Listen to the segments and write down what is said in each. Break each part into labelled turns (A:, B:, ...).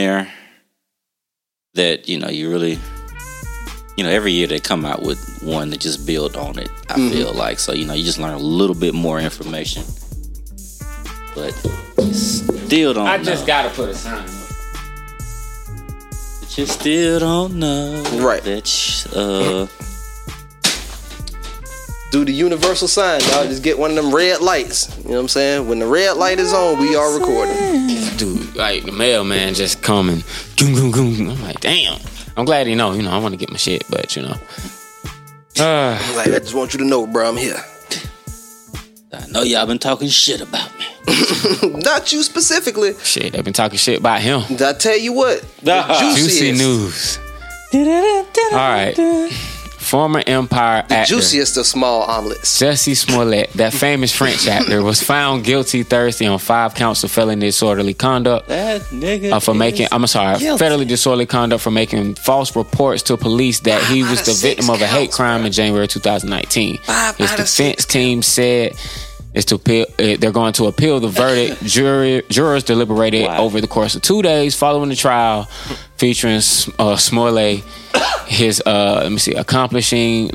A: there that, you really, every year they come out with one that just build on it, I feel like. So, you just learn a little bit more information. But you still don't know.
B: I just got to put a sign up.
A: But you still don't know.
C: Right.
A: That,
C: do the universal sign, y'all. Just get one of them red lights. You know what I'm saying? When the red light is on, we are recording.
B: Dude, like the mailman just coming. Goom, goom, goom. I'm like, damn. I'm glad he know. I want to get my shit, but
C: Like, I just want you to know, bro, I'm here.
A: I know y'all been talking shit about me.
C: Not you specifically.
B: Shit, they've been talking shit about him.
C: I tell you what,
B: Juicy news. All right. Former Empire actor
C: juiciest of small omelets.
B: Jussie Smollett, that famous French actor, was found guilty Thursday on 5 counts of felony disorderly conduct.
A: That nigga
B: For making,
A: guilty.
B: federally disorderly conduct for making false reports to police that he was the victim of a hate crime in January 2019. His defense team said they're going to appeal the verdict. Jurors deliberated over the course of 2 days following the trial, featuring Smollett, his accomplices.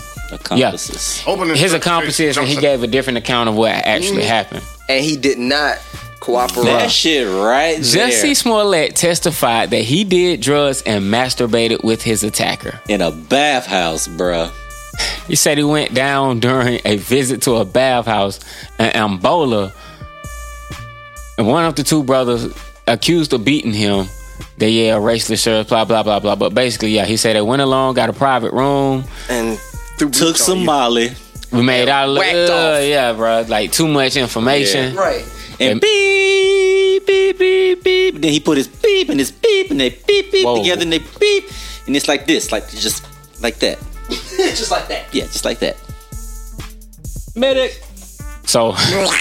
B: His accomplices, and he gave a different account of what actually happened.
C: And he did not cooperate.
A: That shit right there.
B: Jussie Smollett testified that he did drugs and masturbated with his attacker
A: in a bathhouse, bruh.
B: He said he went down during a visit to a bathhouse in Ambola, and one of the two brothers accused of beating him. They racial slurs, blah blah blah blah. But basically, he said they went along, got a private room,
C: and
A: took some Molly.
B: We made out bro, like too much information,
C: right?
A: And beep beep beep beep. Then he put his beep and his beep, and they beep beep together, and they beep, and it's like this, like just like that.
C: Just like that.
A: Yeah, just like that. Medic.
B: So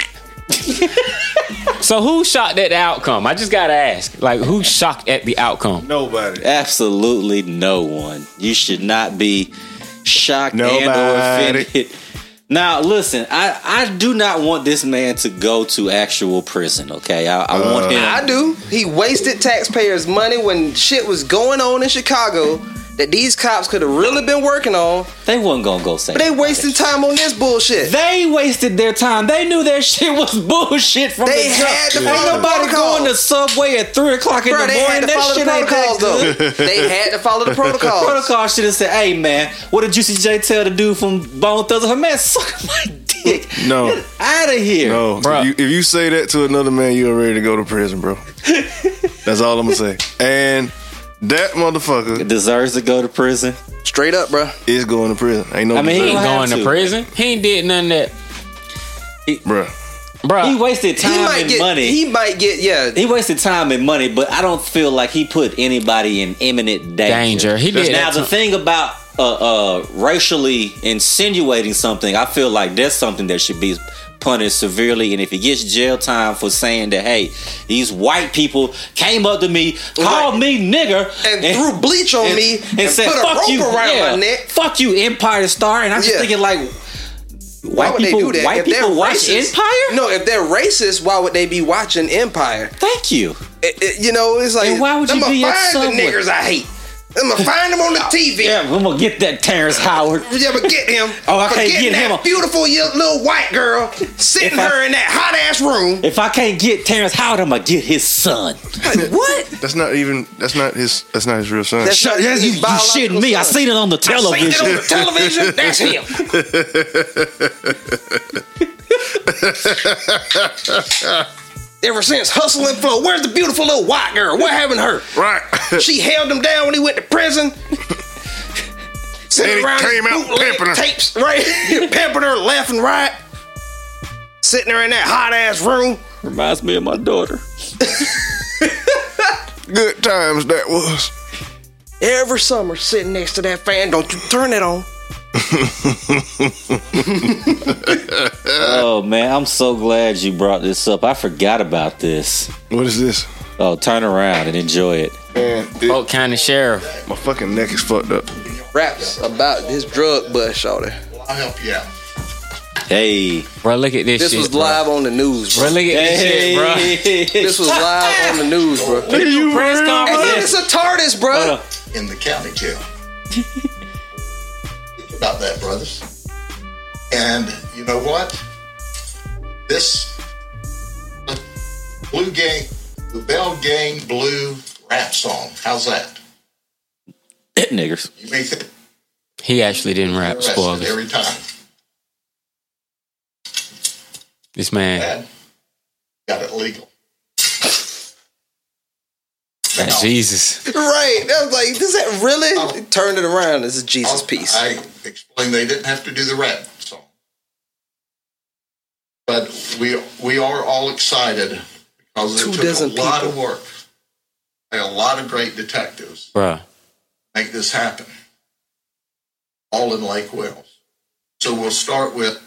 B: who shocked at the outcome? I just gotta ask. Like, who's shocked at the outcome?
D: Nobody.
A: Absolutely no one. You should not be shocked and or offended. Now, listen, I do not want this man to go to actual prison, okay? I want him.
C: I do. He wasted taxpayers' money when shit was going on in Chicago that these cops could have really been working on.
A: They wasn't gonna go say.
C: But they wasting time on this bullshit.
A: They wasted their time. They knew their shit was bullshit from the jump.
C: Had to follow
A: Ain't nobody going to Subway at 3 o'clock in the morning. That shit ain't that good.
C: They had to follow the protocol.
A: The protocol should have said, "Hey man, what did Juicy J tell the dude from Bone Thugs? Her man, suck my dick.
D: No,
A: get out of here,
D: no, bro. If you say that to another man, you're ready to go to prison, bro. That's all I'm gonna say. And that motherfucker
A: deserves to go to prison.
C: Straight up, bro.
D: Is going to prison. Ain't no.
B: I mean, he ain't going to prison. He ain't did nothing that.
D: Bruh.
A: He wasted time and money.
C: He might get,
A: He wasted time and money, but I don't feel like he put anybody in imminent danger.
B: He did.
A: Now, the thing about racially insinuating something, I feel like that's something that should be punished severely, and if he gets jail time for saying that, hey, these white people came up to me, called me nigger,
C: and threw bleach on me, and
A: said,
C: put a
A: fuck
C: rope
A: you,
C: around my neck.
A: Fuck you, Empire Star. And I'm just thinking, like,
C: why would they do that?
A: White
C: if
A: people watch
C: racist,
A: Empire?
C: No, if they're racist, why would they be watching Empire?
A: Thank you.
C: It's like,
A: and why would you be
C: find the niggers I hate. I'm gonna find him on the TV.
A: Yeah, I'm gonna get that Terrence Howard.
C: Yeah, but get him.
A: Oh, I can't get him.
C: Beautiful little white girl sitting her in that hot ass room.
A: If I can't get Terrence Howard, I'm gonna get his son.
C: What?
D: That's not his real son.
C: That's not
A: you shitting me. I seen it on the television.
C: I seen it on the television. That's him. Ever since Hustle and Flow, where's the beautiful little white girl? What happened to her?
D: Right.
C: She held him down when he went to prison. Sitting around
D: came out pimping her.
C: Tapes, right? Pimping her left and right. Sitting there in that hot ass room.
A: Reminds me of my daughter.
D: Good times that was.
C: Every summer, sitting next to that fan. Don't you turn it on.
A: Oh man, I'm so glad you brought this up. I forgot about this.
D: What is this?
A: Oh, turn around and enjoy it.
D: Man,
B: Polk County Sheriff.
D: My fucking neck is fucked up.
C: Raps about his drug bust, shawty.
E: I'll help you out.
A: Hey,
B: bro, look at this.
C: This
B: shit,
C: was
B: bro.
C: live on the news, bro.
B: Bro, look at this shit, bro.
C: This was live on the news, bro.
B: Look at you press
C: And
B: conference.
C: then it's a TARDIS, bro.
E: in the county jail. Think about that, brothers. And you know what? This Blue Gang, the Bell Gang Blue rap song. How's that?
A: niggers.
E: You may think
B: He actually didn't rap.
E: arrested
B: Spoilers.
E: every time.
B: This man,
E: Dad got it legal.
B: that's Jesus.
C: Right. That was like, is that really? Turned it around. This is Jesus' piece.
E: I explained they didn't have to do the rap song. But we are all excited because it
C: 2
E: took
C: dozen
E: a lot
C: people.
E: of work by a lot of great detectives
B: Bruh.
E: to make this happen. All in Lake Wells. So we'll start with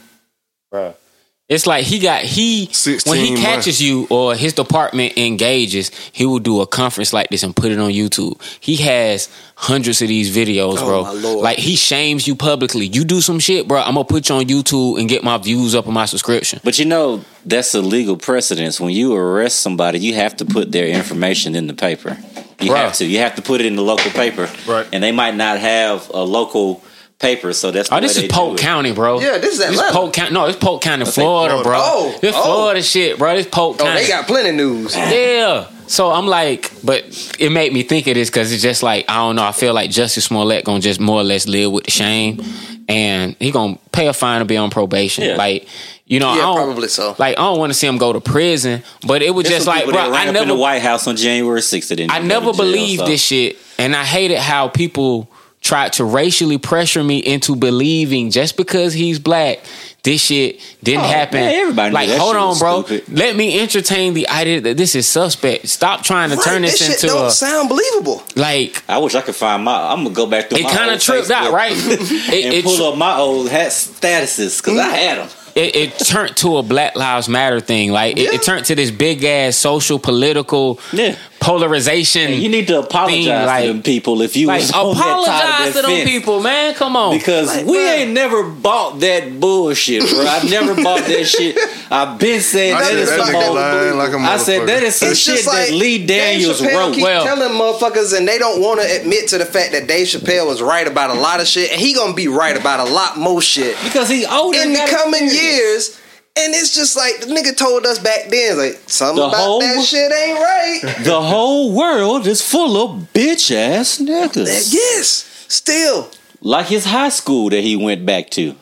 B: It's like when he
D: 16
B: catches you or his department engages, he will do a conference like this and put it on YouTube. He has hundreds of these videos, bro.
C: my Lord.
B: Like he shames you publicly. You do some shit, bro, I'm gonna put you on YouTube and get my views up on my subscription.
A: But you know, that's a legal precedence. When you arrest somebody, you have to put their information in the paper. You
B: Bruh.
A: have to. You have to put it in the local paper.
D: Right.
A: And they might not have a local paper, so that's the
B: Oh, this
A: way
B: is
A: they
B: Polk
A: do it.
B: County, bro.
C: Yeah, this is Atlanta.
B: Polk County. No, it's Polk County, Florida, bro.
C: Oh,
B: This
C: oh.
B: Florida shit, bro. This Polk
C: Oh,
B: County.
C: they got plenty news.
B: Yeah. So I'm like, but it made me think of this because it's just like, I don't know, I feel like Justice Smollett gonna just more or less live with the shame and he gonna pay a fine to be on probation.
A: Yeah.
B: Like, you know,
C: Yeah,
B: I don't,
C: probably so.
B: Like, I don't want to see him go to prison, but it was
A: There's
B: just
A: some
B: like,
A: people
B: bro,
A: that ran
B: I
A: up in the
B: never,
A: White House on January 6th. That didn't
B: I
A: go
B: never
A: to jail,
B: believed
A: so.
B: this shit, and I hated how people tried to racially pressure me into believing just because he's black, this shit didn't happen.
A: man, everybody knew
B: like,
A: that
B: hold
A: shit
B: on,
A: was
B: bro.
A: stupid.
B: Let me entertain the idea that this is suspect. Stop trying to turn
C: Right,
B: this
C: shit
B: into
C: don't
B: a
C: sound believable.
B: like.
A: I wish I could find I'm gonna go back through
B: It
A: my
B: kind of
A: old
B: tripped out,
A: Facebook
B: right?
A: and
B: It
A: pull up my old statuses because I had them.
B: it turned to a Black Lives Matter thing. Like it turned to this big ass social political
A: Yeah.
B: polarization.
A: You need to apologize
B: like-
A: to them people if you
B: like
A: was on that side
B: apologize
A: of
B: to
A: that
B: them
A: fence.
B: people, man. Come on,
A: Because
C: Like,
A: we
C: bruh.
A: ain't never bought that bullshit, bro. I've never bought that shit. I've been saying
D: I
A: that
D: said
A: is
D: that
A: some
D: nigga
A: old.
D: lying like a motherfucker.
A: I said that is some
C: It's
A: shit
C: just like
A: that Lee Daniels
C: Dave Chappelle
A: wrote.
C: keep
B: Well-
C: telling motherfuckers, and they don't want to admit to the fact that Dave Chappelle was right about a lot of shit, and he gonna be right about a lot more shit
A: Because he older
C: in
A: and
C: the
A: got
C: coming
A: experience.
C: years. And it's just like the nigga told us back then, like something
A: The
C: about
A: whole-
C: that shit ain't right.
A: The whole world is full of bitch ass niggas.
C: Yes, still.
A: Like his high school that he went back to.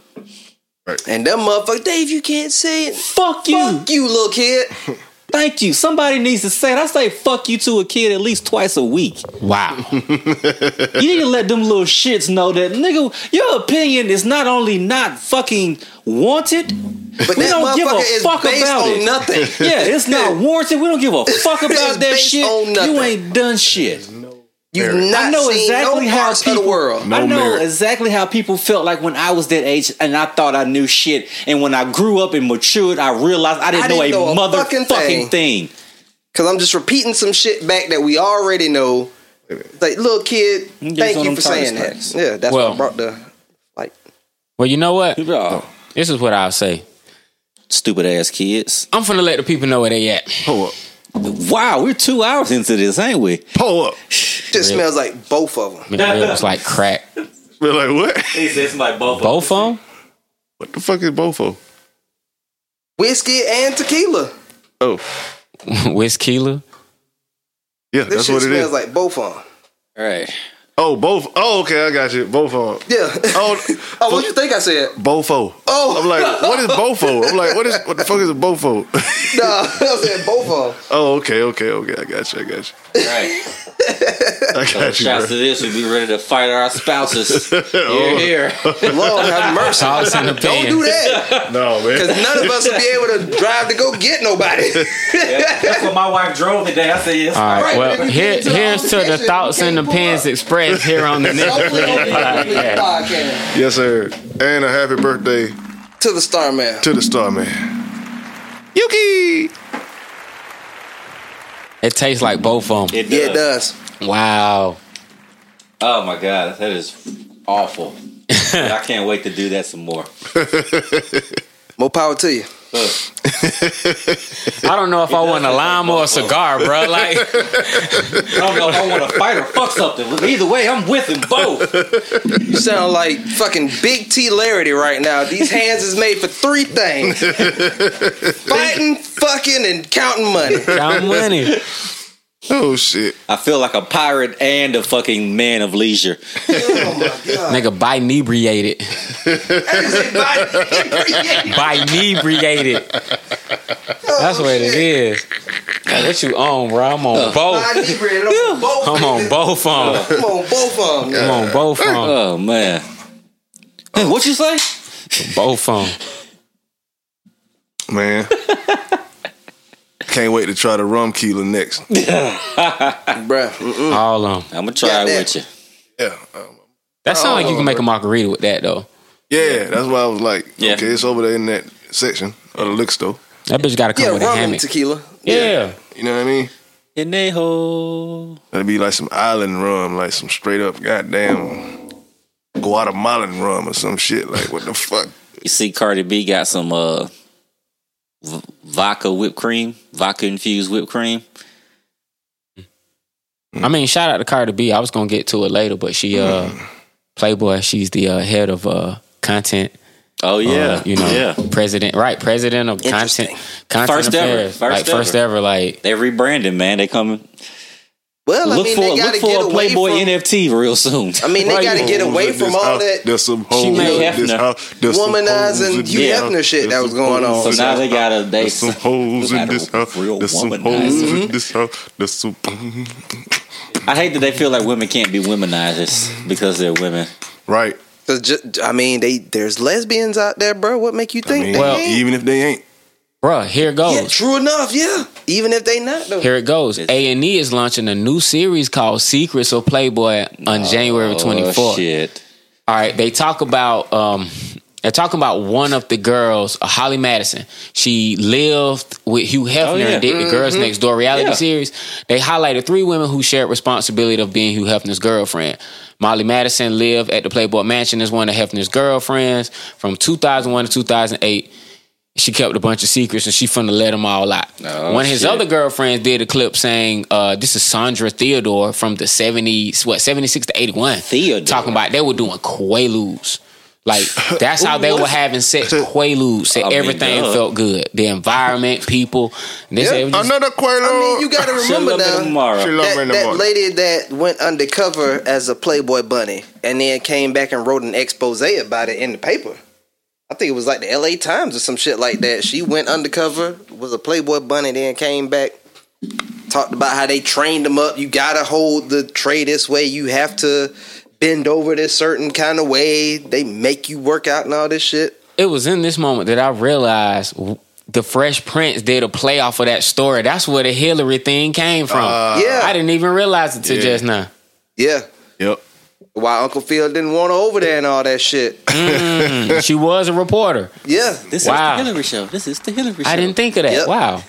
C: And them motherfuckers, Dave, you can't say it.
A: Fuck you.
C: Fuck you, little kid.
A: Thank you. Somebody needs to say it. I say fuck you to a kid at least twice a week.
B: wow.
A: You need to let them little shits know that, nigga, your opinion is not only not fucking wanted,
C: But
A: we
C: that
A: don't give a
C: motherfucker is
A: fuck
C: based
A: about
C: on
A: it.
C: nothing.
A: Yeah, it's not warranted. We don't give a fuck
C: It's
A: about that
C: based
A: shit.
C: on nothing.
A: You ain't done shit.
C: You've
D: Merit.
C: not
A: I know
C: seen
A: exactly
C: no
A: how
C: parts
A: people.
C: of the world.
D: No
A: I know
D: merit.
A: exactly how people felt like when I was that age, and I thought I knew shit. And when I grew up and matured, I realized I didn't know a
C: fucking
A: motherfucking thing.
C: Cause I'm just repeating some shit back that we already know. It's like, little kid,
A: You get
C: thank
A: on
C: you
A: them
C: for saying
A: TARDIS
C: that.
A: packs.
C: Yeah, that's
B: Well-
C: why I brought the like.
B: Well, you know what?
A: Oh,
B: This is what I'll say.
A: stupid ass kids.
B: I'm finna let the people know where they at.
D: Pull up.
A: Wow, we're 2 hours into this, ain't we?
D: Pull up.
C: Just smells like both of them.
B: It was like crack.
D: Be like, what?
A: He said somebody both.
B: Both of them?
D: What the fuck is Bofo?
C: Whiskey and tequila.
D: Oh,
B: Whiskey.
D: yeah,
C: This
D: that's
C: shit
D: what it
C: smells
D: is.
C: like both of them.
A: All right.
D: Oh, both. Oh, okay, I got you. Both on.
C: Yeah.
D: Oh,
C: Oh, what you think I said?
D: Bofo.
C: Oh.
D: I'm like, what is Bofo? I'm like, what the fuck is a Bofo?
C: Nah, I said both of them.
D: Oh, okay. I got you.
A: All right.
D: I got you,
A: Shouts to
D: bro.
A: this. We be ready to fight our spouses. Here.
C: Lord have mercy.
B: Thoughts and
C: Don't
B: opinions.
C: do that.
D: No, man.
C: Because none of us will be able to drive to go get nobody.
A: That's what my wife drove today. I said, yes.
B: All right.
C: Right,
B: Well,
C: we
B: here's
C: get to
B: to the
C: obligation.
B: thoughts
C: We
B: and
C: can't pull
B: opinions
C: up.
B: expressed here on the
C: Hopefully
B: Nigga
C: we
B: Podcast.
C: podcast.
D: Yes, sir. And a happy birthday
C: To the Star Man.
D: to the Star Man. Yuki!
B: It tastes like both of them.
C: Yeah, it does.
B: Wow.
A: Oh my God, that is awful. I can't wait to do that some more.
C: More power to you.
B: I don't know if I want a lime or a cigar, bro. Like,
A: I don't know if I want to fight or fuck something. Either way, I'm with him both.
C: You sound like fucking Big T Larity right now. These hands is made for 3 things: fighting, fucking, and counting money.
B: count money.
D: Oh shit!
A: I feel like a pirate and a fucking man of leisure.
C: Oh my god!
B: Nigga, bi-inebriated. Bi-inebriated. That's what it is. Like, what you on, bro? I'm on both. I'm on both of them.
C: I'm on both of them.
B: I'm on both of them.
A: Oh man. Hey, what you say?
B: Both of them.
D: Man. Can't wait to try the rum keeler next.
C: Bruh.
B: All of them.
A: I'm gonna try it with you.
D: Yeah.
B: That sounds like you can make a margarita with that, though.
D: Yeah, that's why I was like,
A: Yeah.
D: okay, it's over there in that section of the liquor store.
B: That bitch got to come
C: Yeah,
B: with a
C: rum and
B: hammock.
C: tequila.
B: Yeah.
D: You know what I mean?
A: Inejo.
D: That'd be like some island rum, like some straight up goddamn Guatemalan rum or some shit. Like, what the fuck?
A: You see, Cardi B got some vodka whipped cream, vodka infused whipped cream.
B: I mean, shout out to Cardi B. I was going to get to it later, but she, Playboy, she's the head of content.
A: Oh yeah, yeah.
B: President of content
C: First
B: affairs. First ever. Like,
A: They're rebranding, man. They coming.
C: Well, I
A: Look
C: mean,
A: for
C: they got to get
A: a
C: away
A: Playboy
C: from.
A: NFT real soon.
C: I mean, they got to get away from all that
D: There's some hoes in
A: made
D: this
A: Hefner.
D: house. There's some hoes
C: womanizing
D: in
C: Hugh
D: this
C: Hefner
D: house.
C: shit that
D: There's
C: was
D: some
C: going on.
D: hoes
A: So
D: in
A: now
D: this
A: they got a
D: There's some hoes in this house.
A: real
D: There's some
A: woman.
D: hoes in this house. There's some.
A: I hate that they feel like women can't be womanizers because they're women.
D: Right.
C: I mean, there's lesbians out there, bro. What make you think?
D: I mean,
C: they
B: well,
C: ain't?
D: even if they ain't.
B: bruh, here it goes.
C: Yeah, true enough. Yeah, even if they not though.
B: Here it goes. A&E is launching a new series called Secrets of Playboy on January 24th.
A: Oh shit!
B: All right, they talk about they're talking about one of the girls, Holly Madison. She lived with Hugh Hefner and did the Girls Next Door reality series. They highlighted 3 women who shared responsibility of being Hugh Hefner's girlfriend. Molly Madison lived at the Playboy Mansion as one of Hefner's girlfriends from 2001 to 2008. She kept a bunch of secrets and she finna let them all out.
A: Oh,
B: one of his
A: shit.
B: other girlfriends did a clip saying, this is Sandra Theodore from the 70s, 76 to 81.
A: Theodore.
B: Talking about they were doing quaaludes. Like, that's how they were having sex, quaaludes. Said
A: I mean,
B: everything
A: duh.
B: felt good. The environment, people. And they said it was just,
D: Another Quaalude.
C: I mean, you got to remember
A: Love it
C: now.
A: tomorrow.
D: She love her in the
C: That
D: morning.
C: lady that went undercover as a Playboy bunny and then came back and wrote an expose about it in the paper. I think it was like the LA Times or some shit like that. She went undercover, was a Playboy bunny, then came back, talked about how they trained them up. You gotta hold the tray this way. You have to bend over this certain kind of way. They make you work out and all this shit.
B: it was in this moment that I realized the Fresh Prince did a play off of that story. That's where the Hillary thing came from.
C: Yeah.
B: I didn't even realize it till just now.
C: Yeah.
D: Yep.
C: Why Uncle Phil didn't want her over there and all that shit.
B: She was a reporter.
C: Yeah.
A: This
B: Wow.
A: is the Hillary show. This is the Hillary show.
B: I didn't think of that.
C: Yep.
B: Wow.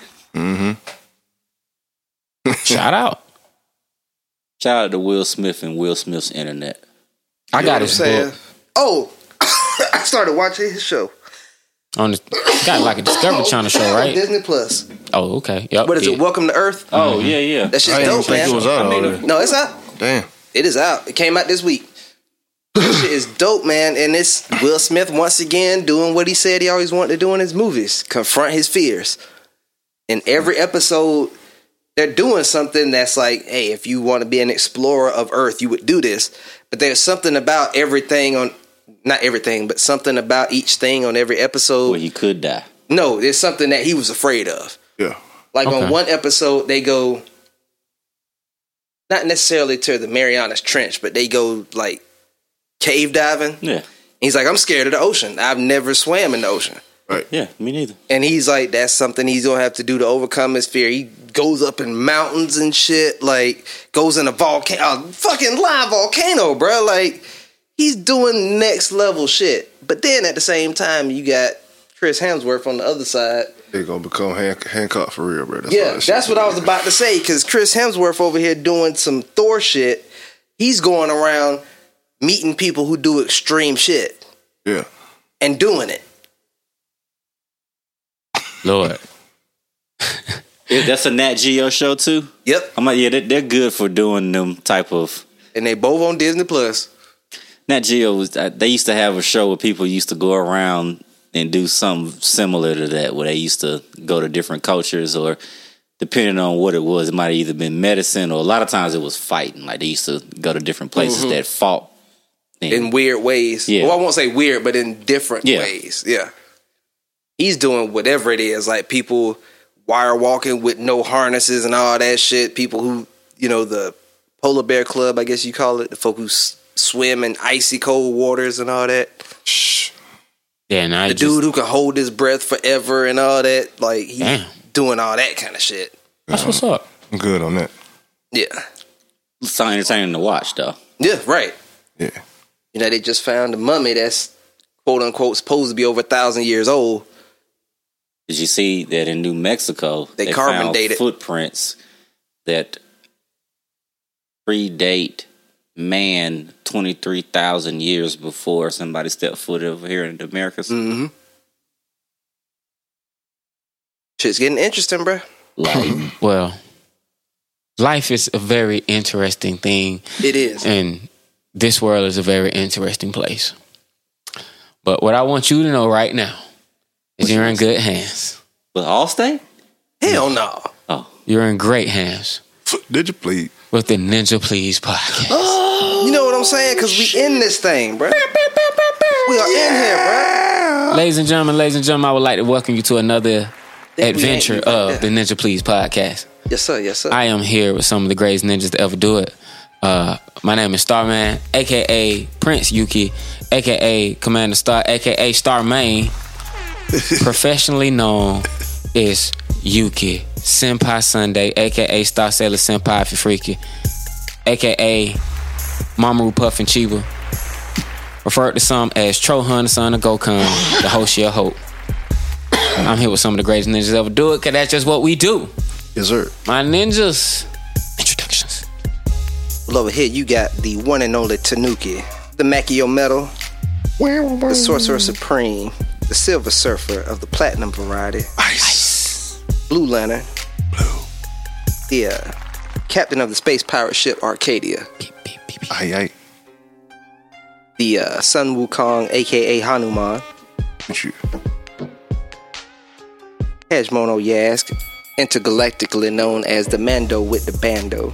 B: Shout out.
A: Shout out to Will Smith and Will Smith's internet.
B: I got
C: You know
B: his
C: what I'm saying?
B: book
C: Oh, I started watching his show.
B: on the got like a Discovery Channel show, right?
C: Disney Plus.
B: Oh, okay. Yep.
C: What is it? Welcome to Earth.
A: Oh yeah.
C: That shit's
D: I didn't
C: dope,
D: think
C: man.
D: it was out already.
C: No, it's out.
D: Damn.
C: It is out. It came out this week. This shit is dope, man. And it's Will Smith once again doing what he said he always wanted to do in his movies: confront his fears. In every episode, they're doing something that's like, hey, if you want to be an explorer of Earth, you would do this. But there's something about everything on, not everything, but something about each thing on every episode.
A: Where he could die.
C: No, there's something that he was afraid of.
D: Yeah.
C: Like
B: Okay.
C: on one episode, they go, not necessarily to the Marianas Trench, but they go like cave diving.
A: Yeah.
C: He's like, I'm scared of the ocean. I've never swam in the ocean.
A: Yeah. Me neither.
C: And he's like, that's something he's gonna have to do to overcome his fear. He goes up in mountains and shit, like goes in a volcano, fucking live volcano, bro. Like he's doing next level shit. But then at the same time, you got Chris Hemsworth on the other side.
D: They're gonna become Hancock for real, bro.
C: That's what I was about to say. Because Chris Hemsworth over here doing some Thor shit. He's going around meeting people who do extreme shit
D: Yeah.
C: and doing it.
B: Lord.
A: That's a Nat Geo show too.
C: Yep.
A: I'm like, yeah, they're good for doing them type of.
C: And they both on Disney Plus.
A: Nat Geo was. They used to have a show where people used to go around and do something similar to that, where they used to go to different cultures, or depending on what it was, it might have either been medicine, or a lot of times it was fighting. Like they used to go to different places that fought
C: in weird ways.
A: Yeah.
C: Well, I won't say weird, but in different ways. Yeah. He's doing whatever it is, like people wire walking with no harnesses and all that shit. People who, the Polar Bear Club, I guess you call it, the folk who swim in icy cold waters and all that.
B: Yeah, and
C: the dude who can hold his breath forever and all that. Like, he's doing all that kind of shit.
B: That's what's up.
D: I'm good on that.
C: Yeah.
A: It's entertaining to watch, though.
C: Yeah, right.
D: Yeah.
C: They just found a mummy that's, quote unquote, supposed to be over 1,000 years old.
A: Did you see that in New Mexico,
C: they carbon
A: found
C: dated
A: footprints that predate man 23,000 years before somebody stepped foot over here in the Americas?
C: Mm-hmm. Shit's getting interesting, bro.
B: Well, life is a very interesting thing.
C: It is.
B: And this world is a very interesting place. But what I want you to know right now is you're in good hands.
A: With Allstate?
C: Hell no.
A: Oh.
B: You're in great hands.
D: Did you please?
B: With the Ninja Please podcast.
C: Oh, you know what I'm saying? Because we in this thing, bro. We are in here, bro.
B: Ladies and gentlemen, I would like to welcome you to another adventure of the Ninja Please podcast.
C: Yes, sir. Yes, sir.
B: I am here with some of the greatest ninjas to ever do it. My name is Starman, a.k.a. Prince Yuki, a.k.a. Commander Star, a.k.a. Starman. Professionally known as Yuki. Senpai Sunday, a.k.a. Star Sailor Senpai if you're freaky, a.k.a. Mamoru Puffin Chiba. Referred to some as Trohun, the son of Gokun, the Hoshi of Hope. I'm here with some of the greatest ninjas ever do it, because that's just what we do.
D: Yes, sir.
B: My ninjas. Introductions.
C: Well, over here you got the one and only Tanuki, the Makio Metal, the Sorcerer Supreme, the Silver Surfer of the Platinum variety,
D: Ice.
C: Blue Lantern,
D: Blue.
C: The Captain of the Space Pirate Ship Arcadia,
D: Aye.
C: the Sun Wukong, aka Hanuman, Hajimono Yask, intergalactically known as the Mando with the Bando.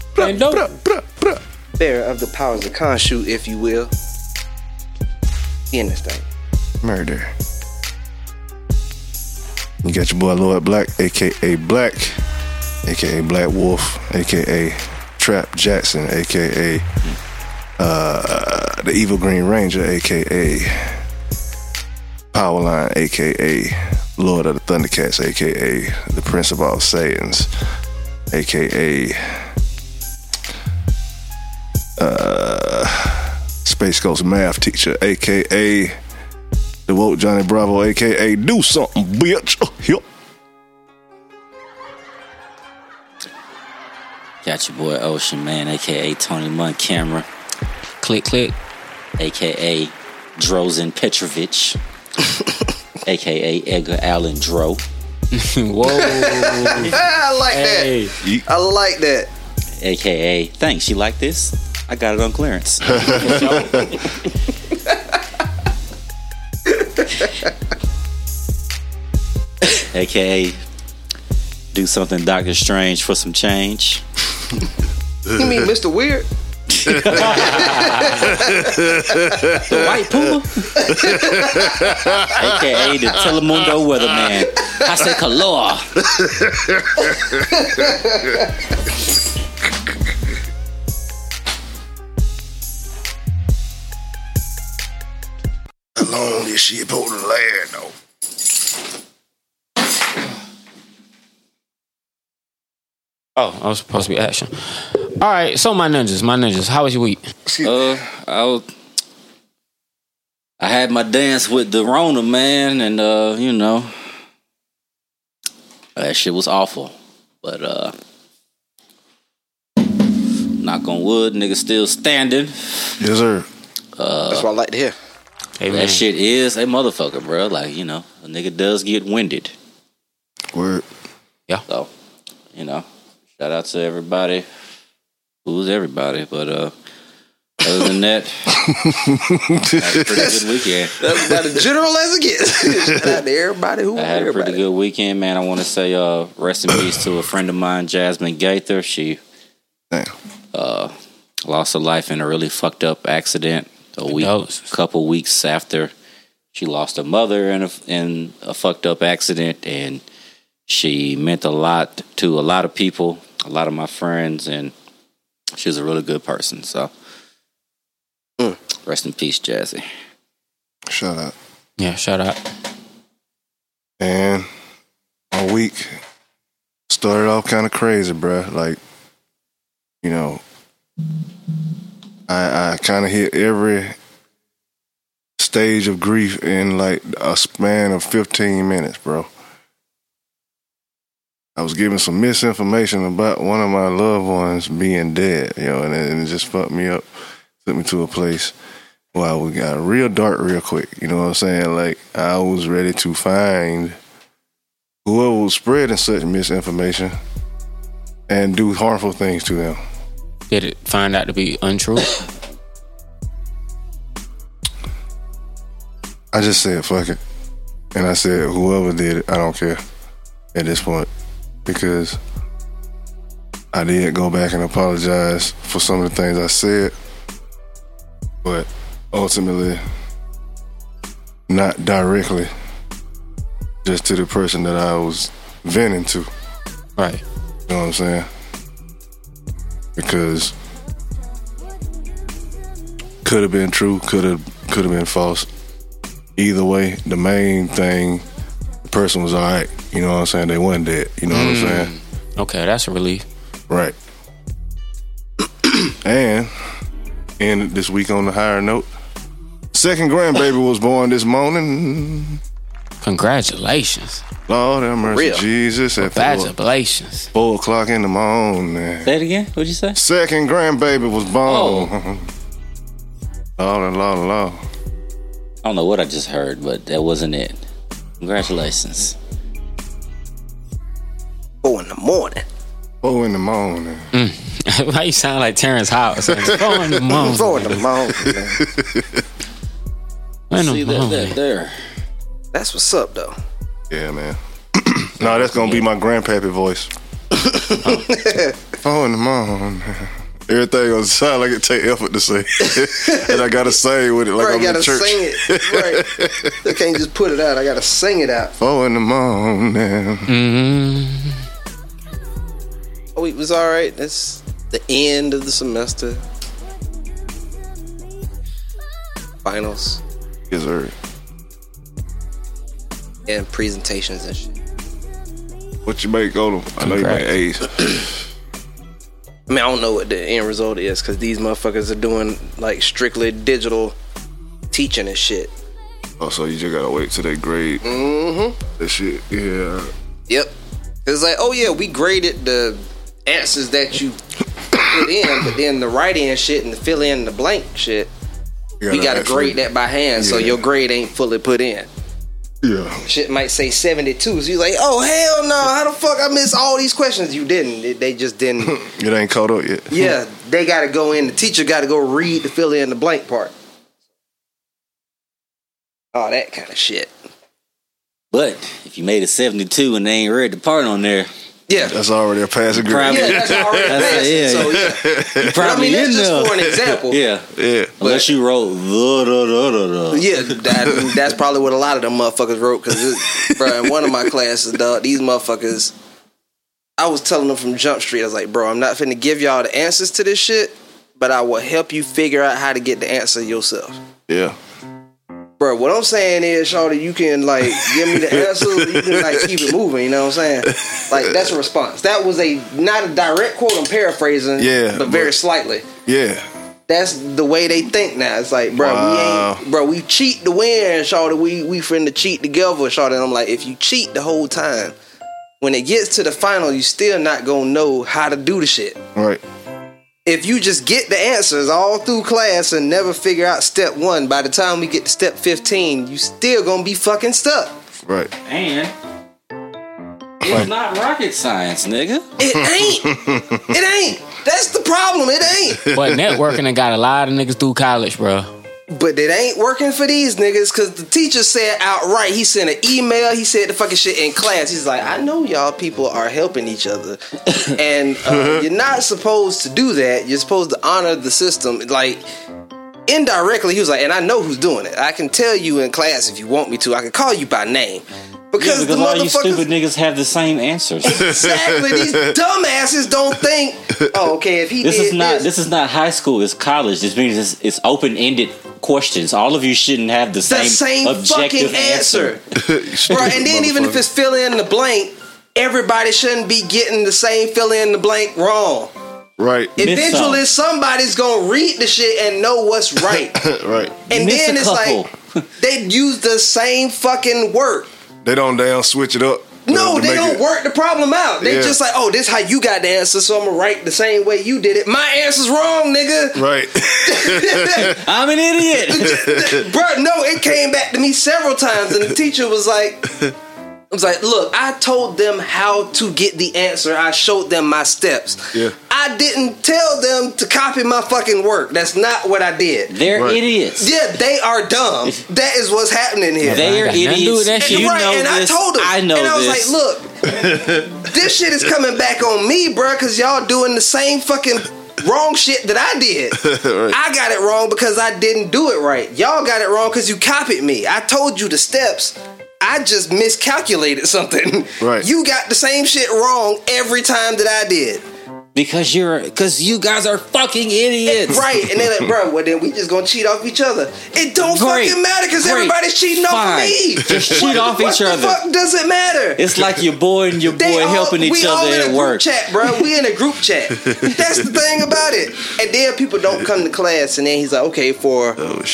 C: Bearer of the powers of Khonshu, if you will. In this thing.
D: Murder. You got your boy Lloyd Black, a.k.a. Black, a.k.a. Black Wolf, a.k.a. Trap Jackson, a.k.a. The Evil Green Ranger, a.k.a. Powerline, a.k.a. Lord of the Thundercats, a.k.a. the Prince of All Saiyans, a.k.a. Space Ghost Math Teacher, a.k.a. the Woke Johnny Bravo, a.k.a. Do Something, Bitch. Yep.
A: Got your boy Ocean Man, a.k.a. Tony Montcamera.
B: Click.
A: A.k.a. Drozen Petrovich. A.k.a. Edgar Allan Dro.
B: Whoa.
C: I like that. I like that.
A: A.k.a. Thanks, you like this? I got it on clearance. A.k.a. Do something Doctor Strange for some change.
C: You mean Mr. Weird?
A: The White Puma. A.k.a. the Telemundo Weatherman. I say Kaloa.
D: How long this shit supposed to last, though?
B: Oh, I was supposed to be action. All right, so my ninjas. How was your week?
A: I had my dance with the Rona, man, and that shit was awful. But knock on wood, nigga still standing.
D: Yes, sir.
C: That's what I like to hear.
B: Hey, man.
A: That shit is a motherfucker, bro. Like, a nigga does get winded.
D: Word.
B: Yeah.
A: So, you know, shout out to everybody. Who's everybody? But other than that, had a pretty good weekend.
C: That's about as general as it gets. Shout out to everybody who
A: I had a pretty good weekend, man. I want to say rest in peace to a friend of mine, Jasmine Gaither. She lost her life in a really fucked up accident couple weeks after she lost her mother in a fucked up accident, and she meant a lot to a lot of people, a lot of my friends, and she was a really good person. So rest in peace, Jazzy.
D: Shout out.
B: Yeah, shout out.
D: And my week started off kind of crazy, bruh. Like, you know, I kind of hit every stage of grief in like a span of 15 minutes, bro. I was given some misinformation about one of my loved ones being dead, you know, and it just fucked me up. Took me to a place where we got real dark real quick. You know what I'm saying? Like, I was ready to find whoever was spreading such misinformation and do harmful things to them.
B: Did it find out to be untrue?
D: I just said, fuck it. And I said, whoever did it, I don't care at this point. Because I did go back and apologize for some of the things I said. But ultimately, not directly, just to the person that I was venting to.
B: Right.
D: You know what I'm saying? Because could have been true, could have been false. Either way, the main thing, the person was all right. You know what I'm saying? They wasn't dead. You know what I'm saying?
B: Okay, that's a relief.
D: Right. And ended this week on the higher note. Second grandbaby was born this morning.
B: Congratulations.
D: Lord have mercy,
C: Real.
D: Jesus. At
B: Congratulations.
D: 4 o'clock in the morning.
A: Say it again. What'd you say?
D: Second grandbaby was born. Lord.
A: I don't know what I just heard, but that wasn't it. Congratulations.
C: 4 in the morning.
D: 4 in the morning.
B: Why you sound like Terrence Howard? 4 in the morning.
C: 4 in the morning. Man.
A: See that there.
C: That's what's up, though.
D: Yeah, man. No, that's gonna be my grandpappy voice. 4 in the morning. Everything gonna sound like it take effort to say, and I gotta sing with it like I'm in
C: gotta
D: church.
C: sing it. Right. I can't just put it out. I gotta sing it out.
D: 4 in the morning.
B: Mm-hmm.
C: Oh, it was all right. That's the end of the semester. Finals
D: Yes, sir.
C: and presentations and shit.
D: What you make on them? I know you make A's.
C: I mean, I don't know what the end result is because these motherfuckers are doing like strictly digital teaching and shit.
D: Oh, so you just gotta wait till they grade that shit. Yeah.
C: Yep. It's like, oh yeah, we graded the answers that you put in, but then the right in shit and the fill in the blank shit, we gotta grade that by hand, so your grade ain't fully put in.
D: Yeah.
C: Shit might say 72, so you're like, oh hell no, how the fuck I missed all these questions? You didn't. They just didn't.
D: It ain't caught up yet.
C: Yeah, they gotta go in. The teacher gotta go read to fill in the blank part. All that kind of shit.
A: But if you made a 72 and they ain't read the part on there,
C: Yeah.
D: That's already a passing grade.
A: Probably.
C: Yeah, that's already passing.
A: yeah.
C: So yeah.
A: you probably
C: that's
A: in
C: just
A: there.
C: for an example.
A: Yeah.
D: Yeah.
A: Unless you wrote the.
C: Yeah, that's probably what a lot of them motherfuckers wrote. Because, bro, in one of my classes, dog, these motherfuckers, I was telling them from Jump Street, I was like, bro, I'm not finna give y'all the answers to this shit, but I will help you figure out how to get the answer yourself.
D: Yeah.
C: Bro, what I'm saying is, shawty, you can, like, give me the answer, you can, like, keep it moving, you know what I'm saying? Like, that's a response. That was not a direct quote, I'm paraphrasing, but very slightly.
D: Yeah.
C: That's the way they think now. It's like, bro, we cheat to win, shawty. We finna cheat together, shawty. And I'm like, if you cheat the whole time, when it gets to the final, you still not gonna know how to do the shit.
D: Right.
C: If you just get the answers all through class and never figure out step 1, by the time we get to step 15, you still gonna be fucking stuck.
D: Right.
A: And It's not rocket science, nigga.
C: It ain't. That's the problem. It ain't.
B: But networking done got a lot of niggas through college, bro.
C: But it ain't working for these niggas because the teacher said outright, he sent an email, he said the fucking shit in class. He's like, I know y'all people are helping each other. And you're not supposed to do that. You're supposed to honor the system. Like, indirectly, he was like, and I know who's doing it. I can tell you in class if you want me to. I can call you by name. Because
A: all you stupid niggas have the same answers.
C: Exactly. These dumbasses don't think, oh, okay, if he
A: this
C: did
A: this is not high school, it's college. This means it's open-ended questions. All of you shouldn't have the same objective
C: fucking answer. Bro, and then even if it's fill in the blank, everybody shouldn't be getting the same fill in the blank wrong.
D: Right.
C: Eventually, somebody's gonna read the shit and know what's right.
D: Right.
C: And then it's like they use the same fucking word.
D: They don't damn switch it up.
C: No, they don't work the problem out. They just like, oh, this how you got the answer, so I'm gonna write the same way you did it. My answer's wrong, nigga.
D: Right.
A: I'm an idiot.
C: Bro, no, it came back to me several times, and the teacher was like, look, I told them how to get the answer. I showed them my steps.
D: Yeah.
C: I didn't tell them to copy my fucking work. That's not what I did.
A: They're idiots.
C: Yeah, they are dumb. That is what's happening here.
A: They are idiots.
C: I told them.
A: I know
C: and I was
A: this.
C: like, look, this shit is coming back on me, bro, because y'all doing the same fucking wrong shit that I did.
D: Right.
C: I got it wrong because I didn't do it right. Y'all got it wrong because you copied me. I told you the steps. I just miscalculated something.
D: Right.
C: You got the same shit wrong every time that I did.
A: Because you guys are fucking idiots.
C: Right. And they're like, bro, well then we just gonna cheat off each other. It don't fucking matter because everybody's cheating off me.
A: Just cheat off each other.
C: What the fuck does it matter?
A: It's like your boy and your boy helping each other at work.
C: Chat, bro. We in a group chat. That's the thing about it. And then people don't come to class, and then he's like, okay, for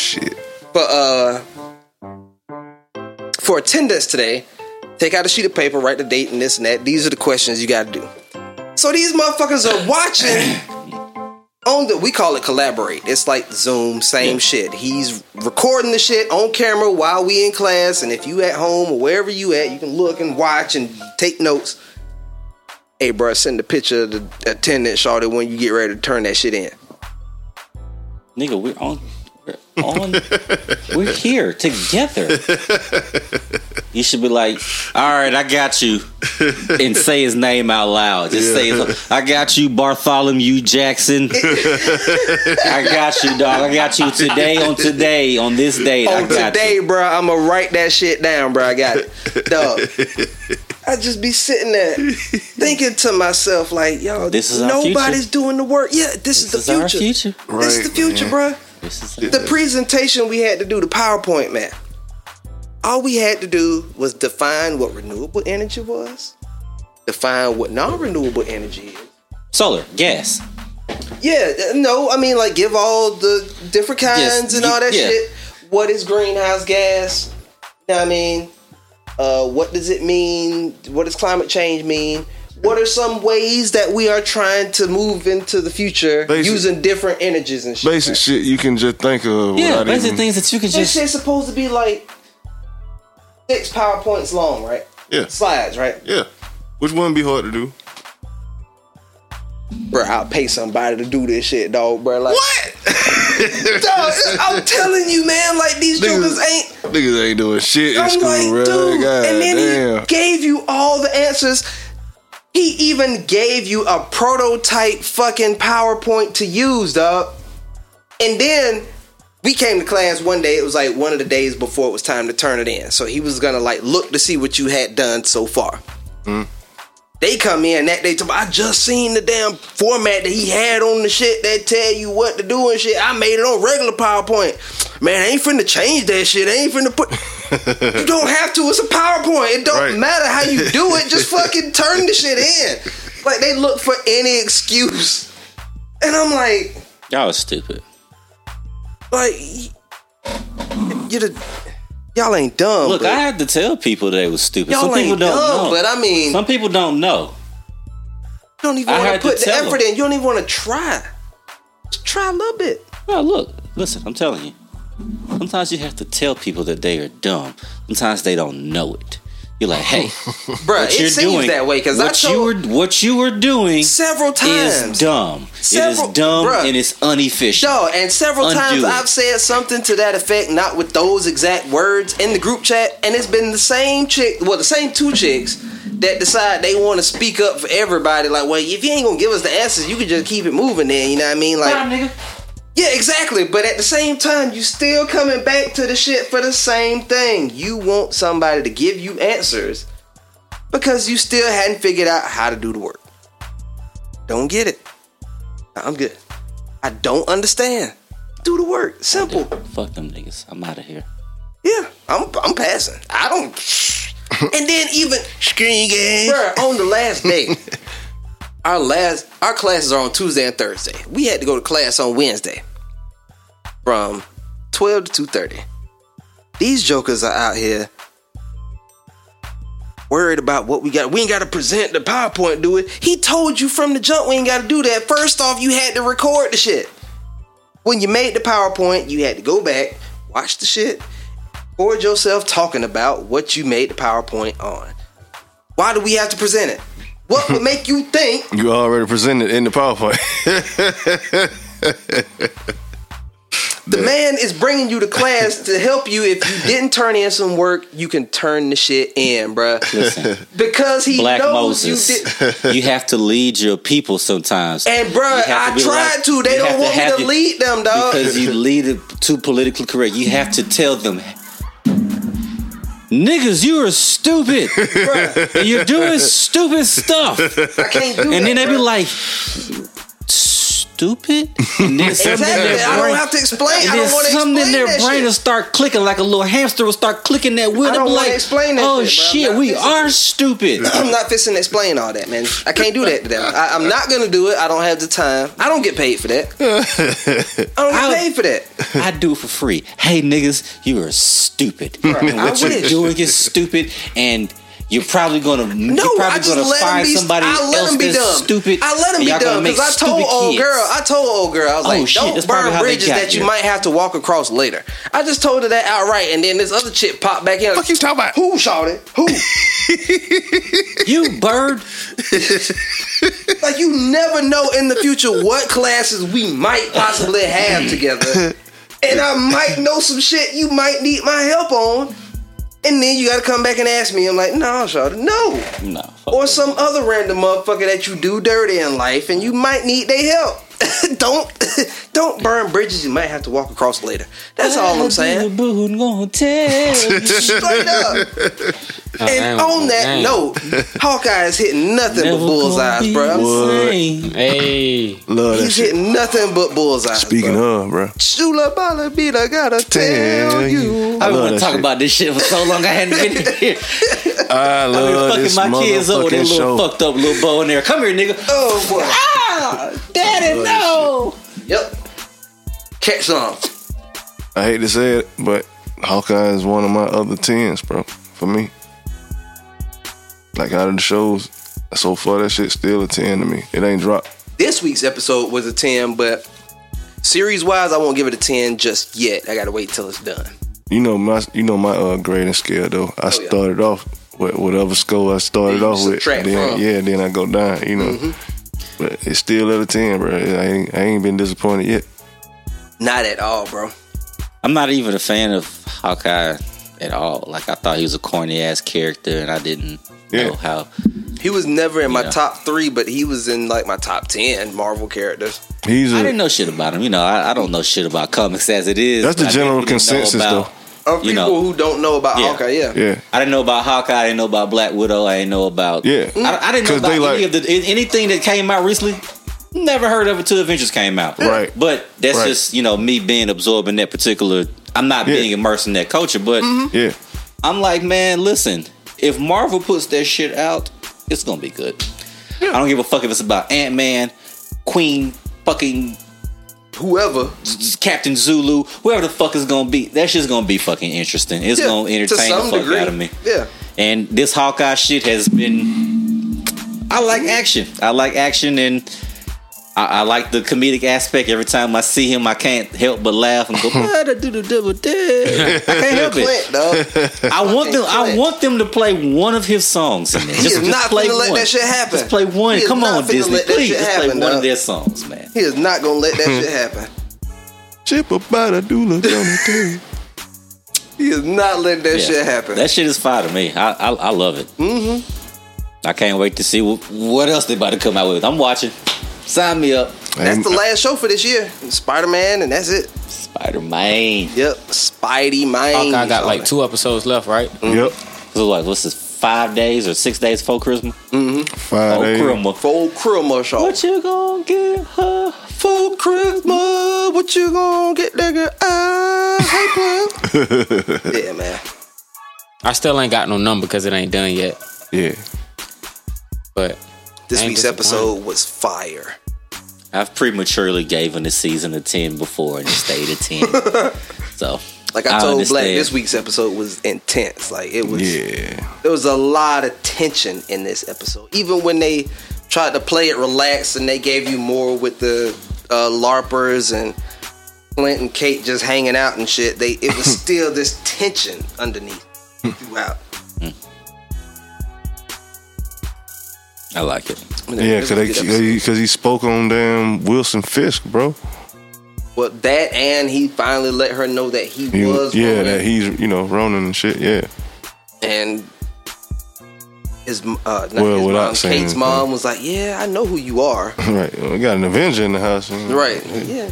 C: attendance today, take out a sheet of paper, write the date and this and that. These are the questions you got to do. So these motherfuckers are watching we call it collaborate. It's like Zoom, same shit. He's recording the shit on camera while we in class, and if you at home or wherever you at, you can look and watch and take notes. Hey, bro, send the picture of the attendance, shorty, when you get ready to turn that shit in.
A: Nigga, we're here together. You should be like, all right, I got you, and say his name out loud. Just say, I got you, Bartholomew Jackson. I got you, dog. I got you today, on this date.
C: On today, bro, I'm gonna write that shit down, bro. I got it, dog. I just be sitting there thinking to myself, like, yo, nobody's doing the work. Yeah, this is the future.
A: Our future.
C: Right, this is the future, bro. The presentation we had to do, the PowerPoint, man. All we had to do was define what renewable energy was, define what non-renewable energy is.
A: Solar, gas.
C: Yeah, no, I mean, like, give all the different kinds and all that shit. What is greenhouse gas? You know what I mean? What does it mean? What does climate change mean? What are some ways that we are trying to move into the future using different energies and shit?
D: Basic shit you can just think of.
A: Yeah, basic things that you can just...
C: This shit's supposed to be like 6 PowerPoints long, right?
D: Yeah.
C: Slides, right?
D: Yeah. Which wouldn't be hard to do.
C: Bro, I'll pay somebody to do this shit, dog, bro. Like, what? Dog, I'm telling you, man, like, these jokers
D: Niggas ain't doing shit in school,
C: like,
D: bro.
C: dude.
D: God
C: and then
D: damn.
C: he gave you all the answers. He even gave you a prototype fucking PowerPoint to use, dog. And then we came to class one day. It was like one of the days before it was time to turn it in. So he was gonna like look to see what you had done so far. They come in that day. I just seen the damn format that he had on the shit that tell you what to do and shit. I made it on regular PowerPoint. Man, I ain't finna change that shit. I ain't finna put... You don't have to. It's a PowerPoint. It don't matter how you do it. Just fucking turn the shit in. Like, they look for any excuse. And I'm like...
A: Y'all was stupid.
C: Like, y'all ain't dumb.
A: Look, I had to tell people they was stupid.
C: Y'all
A: Some people
C: ain't
A: don't
C: dumb,
A: know.
C: but I mean...
A: Some people don't know.
C: You don't even want to put the effort in. You don't even want to try. Just try a little bit.
A: No, look. Listen, I'm telling you. Sometimes you have to tell people that they are dumb. Sometimes they don't know it. You're like, hey,
C: Bro,
A: what
C: it
A: you're
C: seems
A: doing,
C: that way because
A: what you were doing
C: several times
A: is dumb. It is dumb and it's inefficient.
C: No, and several times I've said something to that effect, not with those exact words, in the group chat, and it's been the same chick, well, the same two chicks that decide they want to speak up for everybody. Like, well, if you ain't gonna give us the answers, you can just keep it moving. Then, you know what I mean? Like,
A: nigga.
C: Yeah, exactly. But at the same time, you still coming back to the shit for the same thing. You want somebody to give you answers because you still hadn't figured out how to do the work. Don't get it. I'm good. I don't understand. Do the work. Simple.
A: Fuck them niggas. I'm out of here.
C: Yeah, I'm passing. I don't. And then even screen game, bro. On the last day, our classes are on Tuesday and Thursday. We had to go to class on Wednesday from 12 to 2:30. These jokers are out here worried about what we got. We ain't got to present the PowerPoint, do it. He told you from the jump we ain't got to do that. First off, you had to record the shit. When you made the PowerPoint, you had to go back, watch the shit, record yourself talking about what you made the PowerPoint on. Why do we have to present it? What would make you think
D: you already presented in the PowerPoint?
C: The man is bringing you to class to help you. If you didn't turn in some work, you can turn the shit in, bruh.
A: Listen,
C: because he
A: Black
C: knows
A: Moses,
C: you did.
A: You have to lead your people sometimes.
C: And bruh, I tried to. They don't want me to lead them, dog.
A: Because you lead it too politically correct. You have to tell them, niggas, you are stupid. Bruh. And you're doing stupid stuff.
C: I can't do that.
A: And then they be
C: bruh.
A: like, stupid? And then
C: Exactly. I don't have to explain. I don't want to explain
A: something in their
C: that
A: brain
C: shit.
A: will start clicking like a little hamster will start clicking that wheel.
C: I don't
A: They'll be
C: want to
A: like,
C: explain that
A: oh
C: shit, bro.
A: shit, we are stupid.
C: I'm not fixing to explain all that, man. I can't do that to them. I'm not going to do it. I don't have the time. I don't get paid for that. I don't get paid for that.
A: I do it for free. Hey niggas, you are stupid. And what you're doing is stupid, and you're probably gonna find somebody else that's stupid.
C: I let him be dumb because I told old girl. I was like, don't burn bridges that you might have to walk across later. I just told her that outright, and then this other chick popped back in.
D: What you talking about?
C: Who shot it? Who?
A: You bird.
C: Like, you never know in the future what classes we might possibly have together, and I might know some shit you might need my help on. And then you gotta come back and ask me. I'm like, no, Shawty, no. Or some other random motherfucker that you do dirty in life and you might need their help. Don't burn bridges you might have to walk across later. That's all I'm saying. Straight up. And on that note, Hawkeye is hitting nothing but bullseyes, bro.
B: Hey,
D: love that
C: He's
D: shit.
C: hitting nothing but bullseyes.
D: Speaking of, bro.
C: Shula bala beat, I gotta tell you.
A: I've been talking about this shit for so long. I hadn't been here.
D: I love this
A: fucking my kids up with that little
D: show.
A: fucked up little bow in there. Come here, nigga.
C: Oh boy.
A: Daddy, no.
C: Yep. Catch some.
D: I hate to say it, but Hawkeye is one of my other 10s, bro. For me. Like, out of the shows, so far that shit's still a 10 to me. It ain't dropped.
C: This week's episode was a 10, but series-wise, I won't give it a 10 just yet. I gotta wait till it's done.
D: You know my grading scale though. I started off with whatever score I started off with. Then I go down. You know, but it's still at a 10, bro. I ain't been disappointed yet.
C: Not at all, bro.
A: I'm not even a fan of Hawkeye at all. Like, I thought he was a corny ass character, and I didn't know how.
C: He was never in my top 3, but he was in like my top 10 Marvel characters.
A: I didn't know shit about him. You know, I don't know shit about comics as it is.
D: That's the general consensus, though.
C: Of people who don't know about Hawkeye,
D: yeah.
A: I didn't know about Hawkeye. I didn't know about Black Widow. I didn't know about.
D: Yeah.
A: I didn't know about anything that came out recently. Never heard of it till Avengers came out.
D: Right.
A: But that's just, me being absorbed in that particular. I'm not being immersed in that culture, but I'm like, man, listen. If Marvel puts their shit out, it's gonna be good. I don't give a fuck if it's about Ant-Man, Queen, fucking
C: whoever,
A: Captain Zulu, whoever the fuck is gonna be. That shit's gonna be fucking interesting. It's gonna entertain the fuck out of me.
C: Yeah.
A: And this Hawkeye shit has been. I like action, and I like the comedic aspect. Every time I see him, I can't help but laugh and go, I can't help it.
C: Dog.
A: I want them to play one of his songs in there.
C: He is not
A: play
C: gonna let
A: one.
C: that shit happen.
A: Just play one.
C: He is
A: Come
C: not
A: on,
C: finna
A: Disney.
C: let that
A: Please,
C: shit
A: just
C: happen,
A: play one
C: dog.
A: of their songs, man.
C: He is not gonna let that shit happen. He is not letting that shit happen.
A: That shit is fire to me. I love it. I can't wait to see what else they about to come out with. I'm watching. Sign me up.
C: That's the last show for this year. Spider-Man, and that's it.
A: Spider-Man.
C: Yep, Spidey-Man.
B: I got like 2 episodes left, right?
D: Yep.
A: So like, what's this? 5 days or 6 days before Christmas?
D: 5 days.
A: Christmas.
C: Full Christmas show.
A: What you gonna get her?
C: For Christmas, what you gonna get that girl? Hey, yeah, man.
B: I still ain't got no number because it ain't done yet.
D: Yeah.
B: But
C: This
B: ain't
C: week's
B: disappointed.
C: episode was fire.
A: I've prematurely gave him the season of 10 before and it stayed at 10. So,
C: Like I told Black,
A: understand.
C: this week's episode was intense. Like it was.
D: Yeah.
C: There was a lot of tension in this episode. Even when they tried to play it relaxed and they gave you more with the LARPers and Clint and Kate just hanging out and shit. It was still this tension underneath throughout.
A: I like it.
D: Yeah, because he spoke on damn Wilson Fisk, bro.
C: Well, that and he finally let her know that he was Ronan.
D: that he's Ronan and shit. Yeah,
C: And his
D: without saying
C: Kate's
D: anything.
C: mom was like, "Yeah, I know who you are."
D: right. We got an Avenger in the house.
C: Right? Yeah.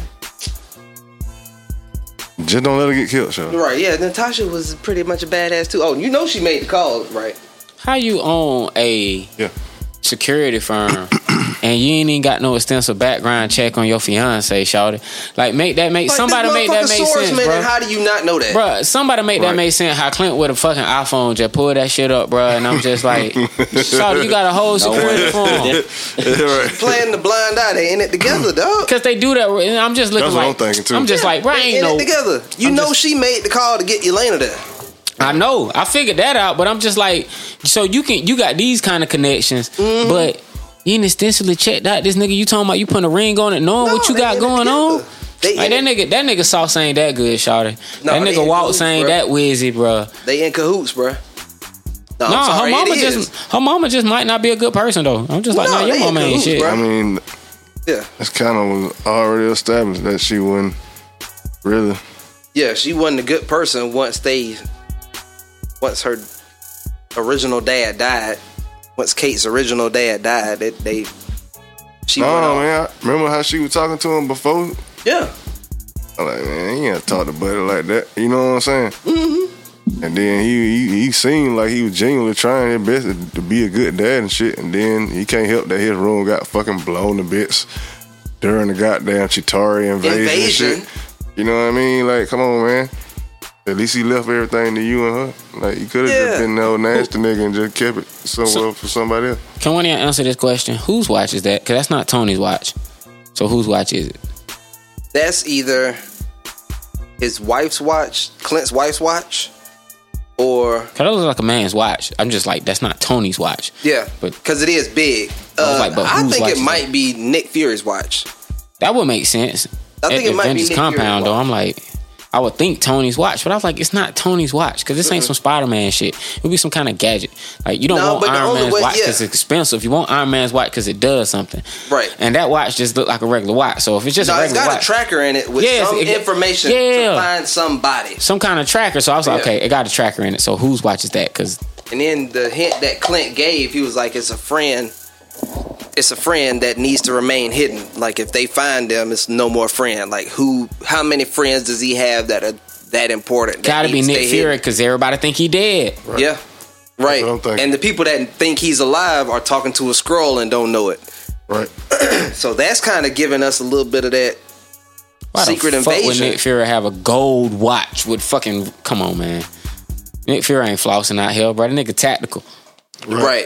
D: Just don't let her get killed, Sean.
C: Right? Yeah. Natasha was pretty much a badass too. Oh, you know she made the call, right?
B: How you own a
D: Yeah.
B: security firm and you ain't even got no extensive background check on your fiance, shawty? Like, somebody make that make sense,
C: Man,
B: bro.
C: how do you not know that?
B: Bruh, somebody make that
D: Right.
B: make sense. How Clint with a fucking iPhone just pulled that shit up, bruh, and I'm just like, shawty, you got a whole security firm.
C: Playing the blind eye, they in it together, dog.
B: Because they do that, and I'm just looking
D: That's what
B: like,
D: I'm thinking, too.
B: I'm just like, bro, I
C: They
B: ain't
C: in
B: no.
C: it together. You
B: I'm
C: know
B: just-
C: she made the call to get Elena there.
B: I know, I figured that out, but I'm just like, so you got these kind of connections, but you ain't extensively checked out this nigga. You talking about you putting a ring on it, knowing
C: No,
B: what you
C: they
B: got
C: in it
B: going on?
C: together. They
B: Like
C: in
B: that nigga sauce ain't that good, shawty.
C: No,
B: That
C: they
B: nigga
C: in
B: waltz
C: cahoots,
B: ain't
C: bruh.
B: that whizzy, bruh.
C: They in cahoots, bro. No,
B: No,
C: I'm sorry,
B: her mama just might not be a good person though. I'm just like,
C: No,
B: nah, your
C: they in
B: mama ain't
C: cahoots,
B: shit.
C: bruh.
D: I mean,
C: Yeah,
D: it's kind of was already established that she wouldn't really.
C: yeah. She wasn't a good person once her original dad died. Once Kate's original dad died, she went
D: No,
C: off.
D: man. I remember how she was talking to him before?
C: Yeah,
D: I'm like, man, he ain't talk to Buddy like that. You know what I'm saying? Mm-hmm. And then he seemed like he was genuinely trying his best to be a good dad and shit. And then he can't help that his room got fucking blown to bits during the goddamn Chitauri invasion. And shit. You know what I mean? Like, come on, man. At least he left everything to you and her. Like, he could have just been the old nasty nigga and just kept it somewhere for somebody else.
B: Can one of y'all answer this question? Whose watch is that? Because that's not Tony's watch. So whose watch is it?
C: that's either his wife's watch, Clint's wife's watch, or
B: Because that looks like a man's watch. I'm just like, that's not Tony's watch.
C: yeah,
B: But-
C: because it is big.
B: I was like, but
C: I
B: whose
C: think
B: watch
C: it
B: is
C: might
B: that?
C: be Nick Fury's watch.
B: That would make sense.
C: I think it might be
B: Avengers
C: Nick
B: Compound,
C: Fury's
B: though.
C: watch.
B: I'm like, I would think Tony's watch, but I was like, it's not Tony's watch because this ain't some Spider-Man shit. It would be some kind of gadget. Like, you don't
C: No,
B: want
C: but the
B: Iron
C: only
B: Man's
C: way-
B: watch
C: yeah.
B: because it's expensive. You want Iron Man's watch because it does something.
C: Right.
B: And that watch just looked like a regular watch. So if it's just
C: No,
B: a
C: it's
B: regular
C: got
B: watch,
C: a tracker in it with
B: Yes,
C: some
B: it-
C: information
B: yeah.
C: to find somebody.
B: some kind of tracker. So I was like,
C: Yeah.
B: okay, it got a tracker in it. So whose watch is that? Because
C: And then the hint that Clint gave, he was like, it's a friend. It's a friend that needs to remain hidden. Like if they find them, it's no more friend. Like how many friends does he have that are that important? that
B: gotta
C: need
B: be
C: to
B: Nick
C: stay
B: Fury
C: hidden?
B: because everybody think he dead.
C: Yeah. Right.
D: what I'm thinking.
C: And the people that think he's alive are talking to a scroll and don't know it.
D: Right.
C: So that's kind of giving us a little bit of that
B: Why
C: secret
B: the fuck would
C: invasion.
B: Nick Fury have a gold watch with fucking? Come on, man. Nick Fury ain't flossing out here, bro. That nigga tactical.
C: Right.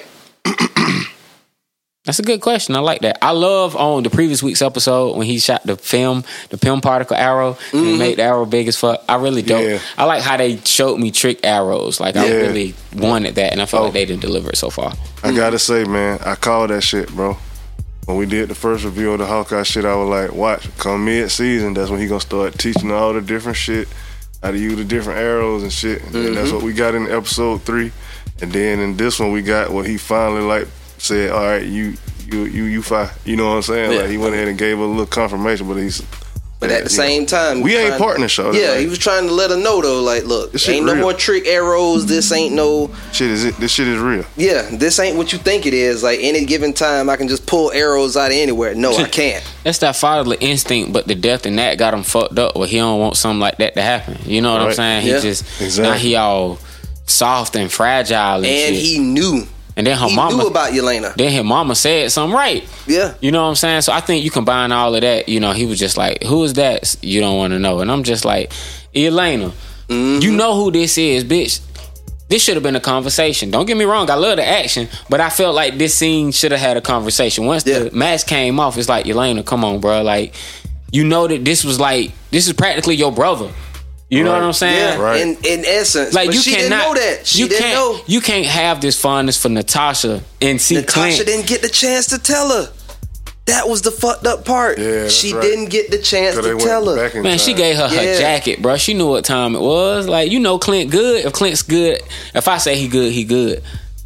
B: That's a good question. I like that. I love on the previous week's episode when he shot the film particle arrow and he made the arrow big as fuck. I really don't.
D: Yeah.
B: I like how they showed me trick arrows. Like I
D: Yeah.
B: really wanted that, and I feel like they didn't deliver it so far.
D: I gotta say, man, I call that shit, bro. when we did the first review of the Hawkeye shit, I was like, watch, come mid-season, that's when he gonna start teaching all the different shit, how to use the different arrows and shit. And that's what we got in episode 3. And then in this one, we got what he finally like said, all right, you fine. You know what I'm saying?
C: Yeah.
D: Like he went ahead and gave her a little confirmation, but
C: at the same time,
D: we ain't partners, Shawty.
C: Yeah,
D: like,
C: he was trying to let her know though, like, look,
D: This shit
C: ain't no
D: real.
C: more trick arrows. This ain't no
D: this shit is real.
C: Yeah, this ain't what you think it is. Like any given time, I can just pull arrows out of anywhere. No, I can't.
B: That's that fatherly instinct, but the death in that got him fucked up. Where he don't want something like that to happen. You know what I'm
D: Right.
B: saying? He
C: Yeah.
B: just
D: Exactly.
B: now he all soft and fragile and
C: And
B: shit.
C: he knew.
B: And then her
C: He
B: mama
C: knew about Yelena.
B: Then his mama said something right.
C: Yeah.
B: You know what I'm saying? So I think you combine all of that. You know, he was just like, who is that? You don't want to know. And I'm just like, Elena, you know who this is, bitch. This should have been a conversation. Don't get me wrong, I love the action, but I felt like this scene should have had a conversation. Once the mask came off, it's like, Elena, come on, bro. Like, you know that this is practically your brother. You know what I'm saying?
C: Yeah,
D: Right.
C: in essence.
B: Like,
C: but
B: you
C: she
B: cannot
C: didn't know that. She didn't know.
B: You can't have this fondness for Natasha and see
C: Natasha
B: Clint.
C: didn't get the chance to tell her. That was the fucked up part.
D: Yeah, that's
C: she
D: right.
C: didn't get the chance
D: 'Cause they
C: to
D: went
C: tell her.
D: back in
B: Man,
D: time.
B: she gave her
C: Yeah.
B: jacket, bro. She knew what time it was. Like, you know Clint good. If Clint's good, if I say he good, he good.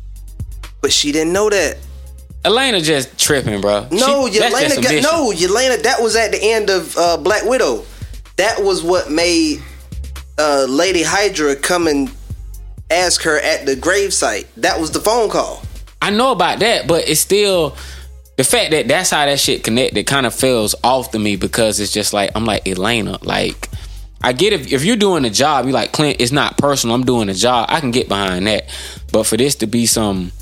C: But she didn't know that.
B: Elena just tripping, bro.
C: No,
B: That's just
C: Yelena
B: a
C: got
B: mission.
C: no. Yelena, that was at the end of Black Widow. That was what made Lady Hydra come and ask her at the gravesite. That was the phone call.
B: I know about that, but it's still the fact that that's how that shit connected kind of feels off to me because it's just like I'm like Elena, like I get if you're doing a job, you like Clint, it's not personal. I'm doing a job. I can get behind that, but for this to be some.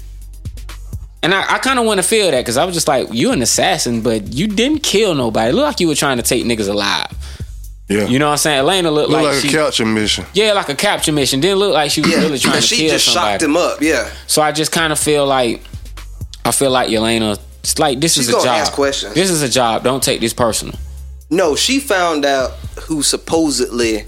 B: And I kind of want to feel that because I was just like, you an assassin, but you didn't kill nobody. It looked like you were trying to take niggas alive.
D: Yeah.
B: You know what I'm saying? Elena looked
D: Look
B: like
D: like
B: she,
D: a capture mission.
B: yeah, like a capture mission. Didn't look like she was really trying
C: because
B: to
C: she
B: kill
C: just
B: somebody.
C: shocked him up. Yeah,
B: So I just kind of feel like Yelena. It's like this
C: She's
B: is a
C: gonna
B: job.
C: ask questions.
B: This is a job. Don't take this personal.
C: no, she found out who supposedly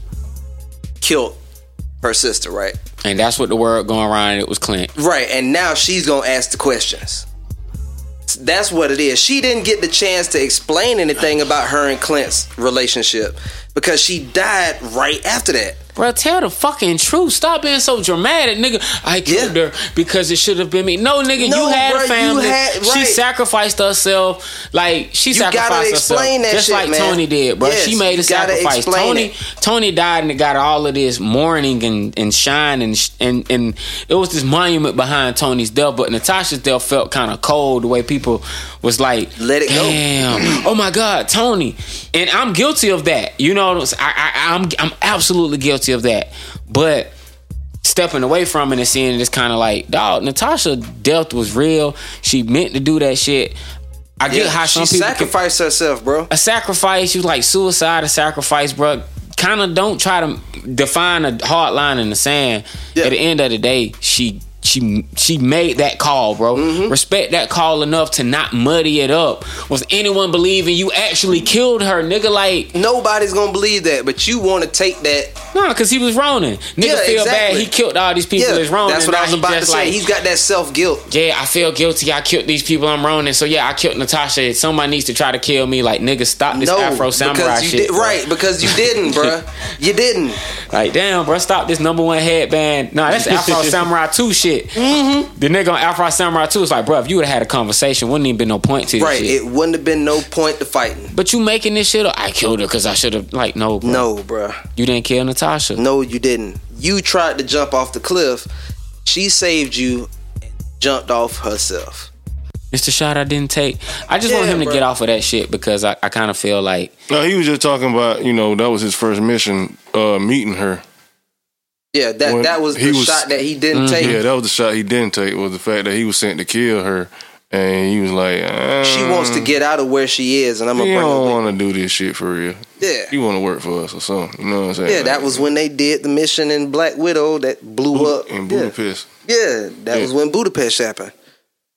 C: killed her sister, right?
B: And that's what the word going around. It was Clint.
C: Right, and now she's gonna ask the questions. That's what it is. She didn't get the chance to explain anything about her and Clint's relationship because she died right after that.
B: Bro, tell the fucking truth. Stop being so dramatic, nigga. I killed her because it should have been me. No, nigga,
C: No,
B: you had
C: bro,
B: a
C: you
B: family.
C: had-
B: She
C: right.
B: sacrificed herself. Like, she
C: You gotta
B: sacrificed herself.
C: explain that
B: just
C: shit,
B: like
C: man.
B: Tony did, bro.
C: Yes,
B: she made a
C: you gotta
B: sacrifice.
C: explain
B: Tony died and it got all of this mourning and shine and it was this monument behind Tony's death. But Natasha's death felt kind of cold the way people was like,
C: Let it go.
B: damn, oh my God, Tony. And I'm guilty of that. You know, I'm absolutely guilty of that. But stepping away from it and seeing it, it's kind of like, dog, Natasha death was real. She meant to do that shit. I get how some
C: she
B: people
C: sacrificed herself, bro.
B: a sacrifice, you like suicide, a sacrifice, bro. Kind of don't try to define a hard line in the sand.
C: Yeah.
B: At the end of the day, she made that call, bro. Respect that call enough to not muddy it up. Was anyone believing you actually killed her, nigga? Like,
C: Nobody's gonna believe that, but you want to take that.
B: no, because he was Ronin. Nigga
C: Yeah,
B: feel bad.
C: exactly.
B: He killed all these people as Ronin.
C: that's what
B: Now
C: I was
B: he
C: about to
B: just
C: say.
B: like,
C: He's got that self guilt.
B: yeah, I feel guilty. I killed these people. I'm Ronin. So yeah, I killed Natasha. Somebody needs to try to kill me. Like, nigga, stop this
C: No,
B: Afro Samurai
C: because you
B: shit.
C: did
B: bro.
C: right because you didn't, bro. You didn't.
B: Like, damn, bro, stop this #1 headband. Nah, that's Afro Samurai 2 shit. The nigga on Afro Samurai 2 is like, bro, if you would have had a conversation, wouldn't even been no point to this
C: Right,
B: shit.
C: it wouldn't have been no point to fighting.
B: But you making this shit up. I killed her because I should have, like, no, bro.
C: No, bro.
B: You didn't kill Natasha.
C: No, you didn't. You tried to jump off the cliff. She saved you and jumped off herself.
B: It's the shot I didn't take. I just want
C: Yeah,
B: him to
C: bro.
B: get off of that shit because I kind of feel like,
D: No, he was just talking about, that was his first mission, meeting her.
C: Yeah,
D: When
C: that was
D: he
C: the
D: was-
C: shot that he didn't take.
D: Yeah, that was the shot he didn't take, was the fact that he was sent to kill her. And he was like,
C: She wants to get out of where she is, and I'm gonna
D: You
C: bring her
D: don't
C: with.
D: want to do this shit for real.
C: Yeah.
D: You want to work for us or something. You know what I'm saying?
C: Yeah, that was when they did the mission in Black Widow that blew up
D: in
C: Yeah.
D: Budapest.
C: Yeah, that
D: Yeah.
C: was when Budapest happened.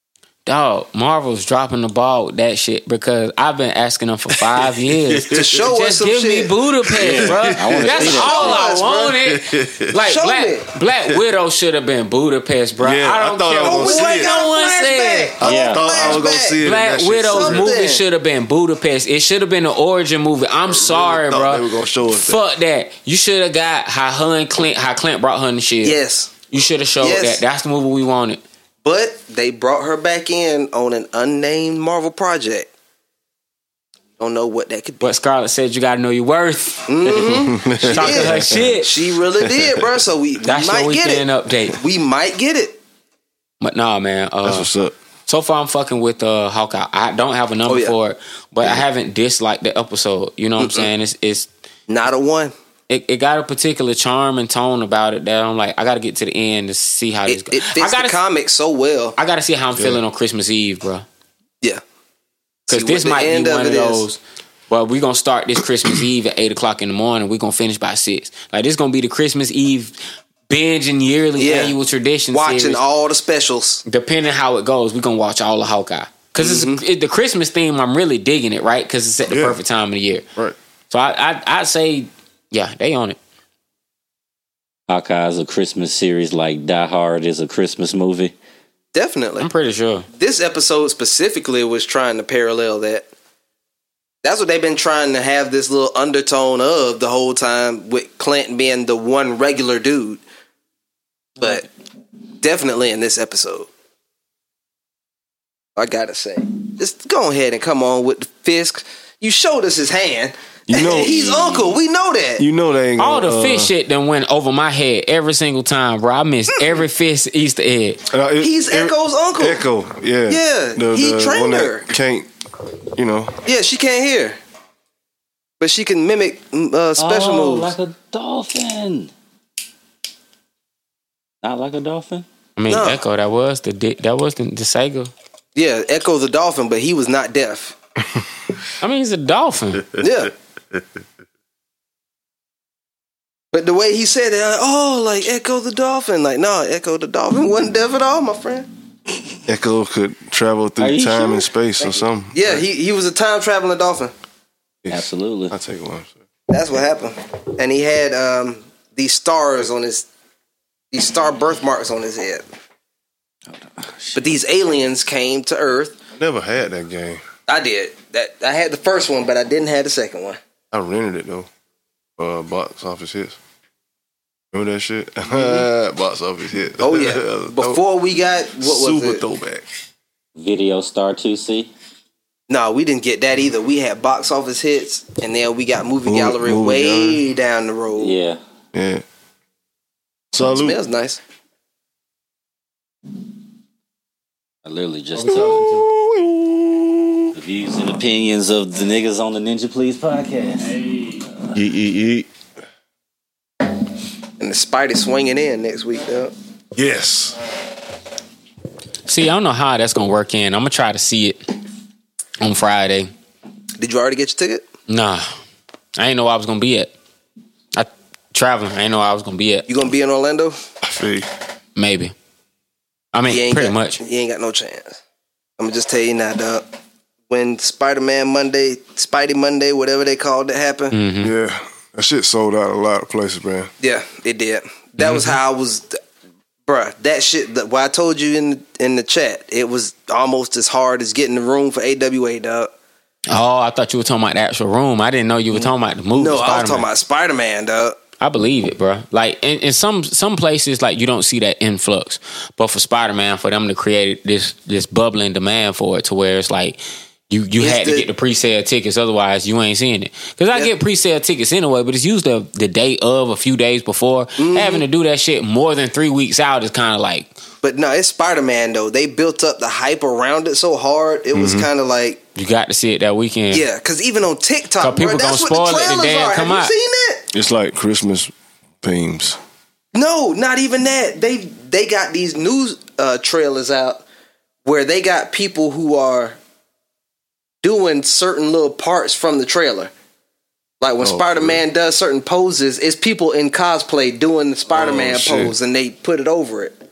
B: dog, Marvel's dropping the ball with that shit because I've been asking them for 5 years
C: to show us
B: just
C: some
B: give
C: shit.
B: me Budapest, bro. That's all I wanted. Like
C: Show me.
B: Black Widow should have been Budapest, bro.
D: Yeah,
B: I don't
D: I thought
B: care
D: I was
B: what
D: gonna see it.
B: no one said.
C: I
A: Yeah.
C: want
D: I was gonna
C: flashback.
D: see it.
B: Black
D: That shit
B: Widow's
C: something.
B: movie should have been Budapest. It should have been an origin movie. I'm sorry,
D: thought
B: bro.
D: they were gonna show us that.
B: Fuck that. You should have got how Clint brought her in the shit.
C: Yes.
B: You should have showed
C: Yes.
B: that. That's the movie we wanted.
C: But they brought her back in on an unnamed Marvel project. Don't know what that could be.
B: But Scarlett said you gotta know your worth.
C: Mm-hmm.
B: She talking
C: did.
B: her shit.
C: She really did, bro. So we
B: That's your
C: might get
B: weekend
C: it.
B: update.
C: We might get it.
B: But nah, man.
D: That's what's up.
B: So far, I'm fucking with Hawkeye. I don't have a number
C: Oh, yeah.
B: for it, but I haven't disliked the episode. You know what I'm saying? It's
C: Not a one.
B: it got a particular charm and tone about it that I'm like, I got to get to the end to see how this
C: It,
B: goes.
C: it fits
B: I gotta,
C: the comic so well.
B: I got to see how I'm feeling on Christmas Eve, bro.
C: Yeah.
B: Because
C: See
B: this
C: what the
B: might
C: end
B: be
C: of
B: one of
C: it is.
B: those. Well, we're gonna start this Christmas Eve at 8:00 in the morning. We're gonna finish by 6. Like this gonna be the Christmas Eve binge and yearly
C: Yeah.
B: annual tradition.
C: Watching
B: series.
C: all the specials.
B: Depending how it goes, we're gonna watch all of Hawkeye. Because it's the Christmas theme, I'm really digging it, right? Because it's at the
D: Yeah.
B: perfect time of the year.
D: Right.
B: So I'd say, yeah, they on it.
A: Hawkeye is a Christmas series like Die Hard is a Christmas movie.
C: Definitely.
B: I'm pretty sure.
C: This episode specifically was trying to parallel that. That's what they've been trying to have this little undertone of the whole time, with Clint being the one regular dude. But definitely in this episode. I gotta say. Just go ahead and come on with the Fisk. You showed us his hand.
D: You know-
C: he's Uncle. We know that.
D: You know they ain't
B: All
D: gonna,
B: the fish shit done went over my head every single time, bro. I missed every fish Easter egg.
C: He's Echo's uncle.
D: Echo, yeah.
C: Yeah, he trained
D: one that
C: her.
D: Can't, you know.
C: Yeah, she can't hear. But she can mimic special moves.
A: Like a dolphin. Not like a dolphin?
B: I mean,
C: No.
B: Echo, that was the Sega.
C: Yeah, Echo the dolphin, but he was not deaf.
B: I mean, he's a dolphin.
C: Yeah. But the way he said it, like Echo the dolphin. Like, no, Echo the dolphin wasn't deaf at all, my friend.
D: Echo could travel
A: Are
D: through
A: you
D: time
A: sure?
D: and space or something.
C: Yeah, he was a time traveling dolphin.
A: Absolutely.
D: I take one.
C: That's what happened. And he had these stars on these star birthmarks on his head. But these aliens came to Earth.
D: I never had that game.
C: I did. I had the first one, but I didn't have the second one.
D: I rented it though. Box office hits. Remember that shit? Box office hits.
C: Oh yeah. Before we got what was
D: super
C: it?
D: throwback.
A: Video Star 2C.
C: No, we didn't get that either. We had box office hits, and then we got movie gallery
D: movie
C: way
D: gallery.
C: down the road.
A: Yeah.
D: Yeah.
C: Smells
D: Salute.
C: nice.
A: I literally just took the views and opinions of the niggas on the Ninja Please podcast.
D: Yeet.
C: And the Spidey swinging in next week, though.
D: Yes.
B: See, I don't know how that's gonna work in. I'm gonna try to see it on Friday.
C: Did you already get your ticket?
B: Nah, I ain't know where I was gonna be at. I traveling. I ain't know where I was gonna be at.
C: You gonna be in Orlando?
D: I feel you.
B: Maybe. I mean,
C: You
B: pretty much.
C: You ain't got no chance. I'm gonna just tell you now, dog. When Spidey Monday, whatever they called it, happened.
B: Mm-hmm.
D: Yeah. That shit sold out a lot of places, man.
C: Yeah, it did. That was how I was, bruh. That shit. What I told you in the chat, it was almost as hard as getting the room for AWA, dog.
B: Oh, I thought you were talking about the actual room. I didn't know you were talking about the movie.
C: No, I was
B: Spider-Man.
C: talking about Spider-Man, dog.
B: I believe it, bro. Like in some places, like you don't see that influx, but for Spider-Man, for them to create this bubbling demand for it, to where it's like you had to get the pre-sale tickets, otherwise you ain't seeing it. Because I get pre-sale tickets anyway, but it's usually the day of, a few days before. Having to do that shit more than 3 weeks out is kind of like.
C: But no, it's Spider-Man though. They built up the hype around it so hard. It was kind of like,
B: You got to see it that weekend.
C: yeah, because even on TikTok,
B: So people
C: bro, that's
B: gonna
C: what the
B: spoil it the
C: trailers
B: day it
C: are.
B: come
C: Have
B: out.
C: you seen that?
D: It's like Christmas themes.
C: No, not even that. They got these news trailers out where they got people who are doing certain little parts from the trailer. Like when Spider-Man does certain poses, it's people in cosplay doing the Spider-Man pose, and they put it over it.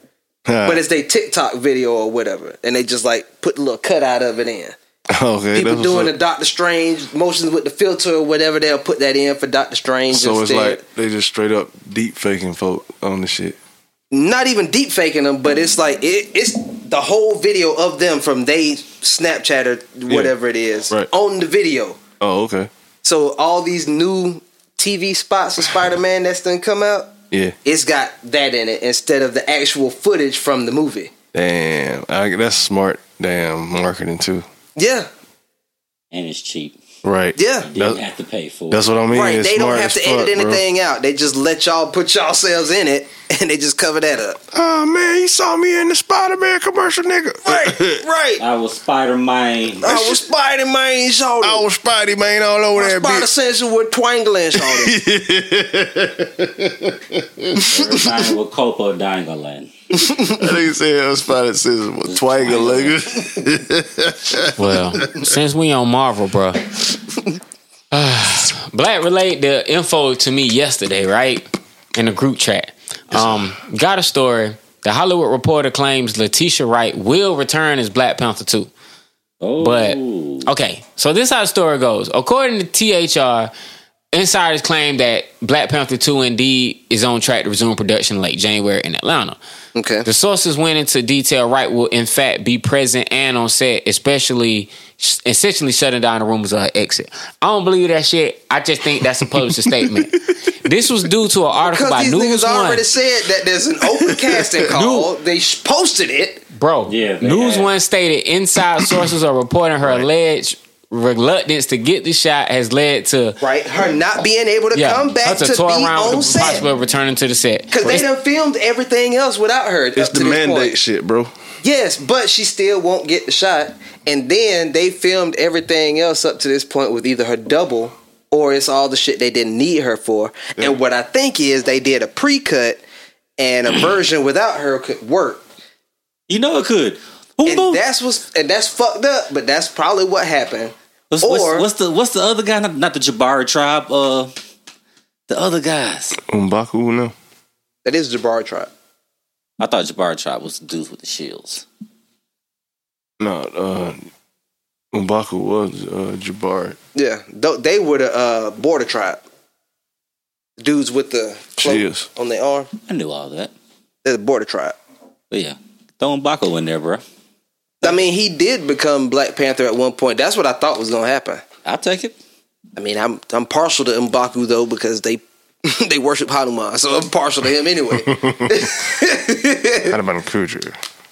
C: but it's their TikTok video or whatever, and they just like put a little cut out of it in.
D: Okay,
C: People doing the Doctor Strange motions with the filter or whatever, they'll put that in for Doctor Strange.
D: So
C: instead.
D: it's like they just straight up deep faking folk on the shit.
C: Not even deep faking them, but it's like it's the whole video of them from they Snapchat or whatever it is on the video.
D: Oh, okay.
C: So all these new TV spots of Spider-Man that's done come out, it's got that in it instead of the actual footage from the movie.
D: Damn, that's smart. Damn marketing too.
C: Yeah,
A: and it's cheap.
D: Right.
C: Yeah.
A: You don't have to pay for it.
D: That's what I mean.
C: Right.
D: It's
C: They don't
D: smart
C: have to
D: as
C: edit
D: fuck,
C: anything out. They just let y'all put yourselves in it and they just cover that up.
D: Oh man, you saw me in the Spider-Man commercial, nigga.
C: Right.
A: I was Spider-Man.
C: I was Spider-Man, shorty.
D: I was Spidey-Man all over that
C: Spider
D: bitch.
C: Sensor with twangling, shorty.
A: Everybody with Copo Dangling.
D: That nigga said I was Spider Sensor with twangling.
B: Well, since we on Marvel, bro, Black relayed the info to me yesterday, right? In the group chat. Got a story. The Hollywood Reporter claims Letitia Wright will return as Black Panther 2.
A: Oh.
B: But, okay, so this is how the story goes. According to THR, insiders claim that Black Panther 2 indeed is on track to resume production late January in Atlanta.
C: Okay.
B: The sources went into detail. Wright will, in fact, be present and on set, essentially shutting down the rumors of her exit. I don't believe that shit. I just think that's a published statement. This was due to an article by
C: these
B: News
C: niggas
B: One.
C: already said that there's an open casting call. They posted it.
B: Bro,
A: Yeah,
B: News One stated inside sources are reporting her alleged reluctance to get the shot has led to
C: her not being able to come back
B: her
C: to
B: tour
C: be
B: around
C: on
B: with the
C: set.
B: possibility of returning to the set.
C: Because they done filmed everything else without her.
D: It's the mandate shit, bro.
C: Yes, but she still won't get the shot. And then they filmed everything else up to this point with either her double or it's all the shit they didn't need her for. Yeah. And what I think is they did a pre-cut and a version without her could work.
A: You know it could.
C: And that's fucked up, but that's probably what happened.
A: What's the other guy? Not the Jabari tribe. The other guys.
D: M'Baku, no.
C: That is Jabari tribe.
A: I thought Jabari tribe was the dudes with the shields.
D: No, M'Baku was Jabari.
C: Yeah, they were the border tribe. Dudes with the cloak on their arm.
A: I knew all that.
C: They're the border tribe.
A: But yeah, throw M'Baku in there, bro.
C: I mean, he did become Black Panther at one point. That's what I thought was gonna happen.
A: I'll take it.
C: I mean, I'm partial to M'Baku though because they worship Hanuman, so I'm partial to him anyway.
D: Hanuman Kudra.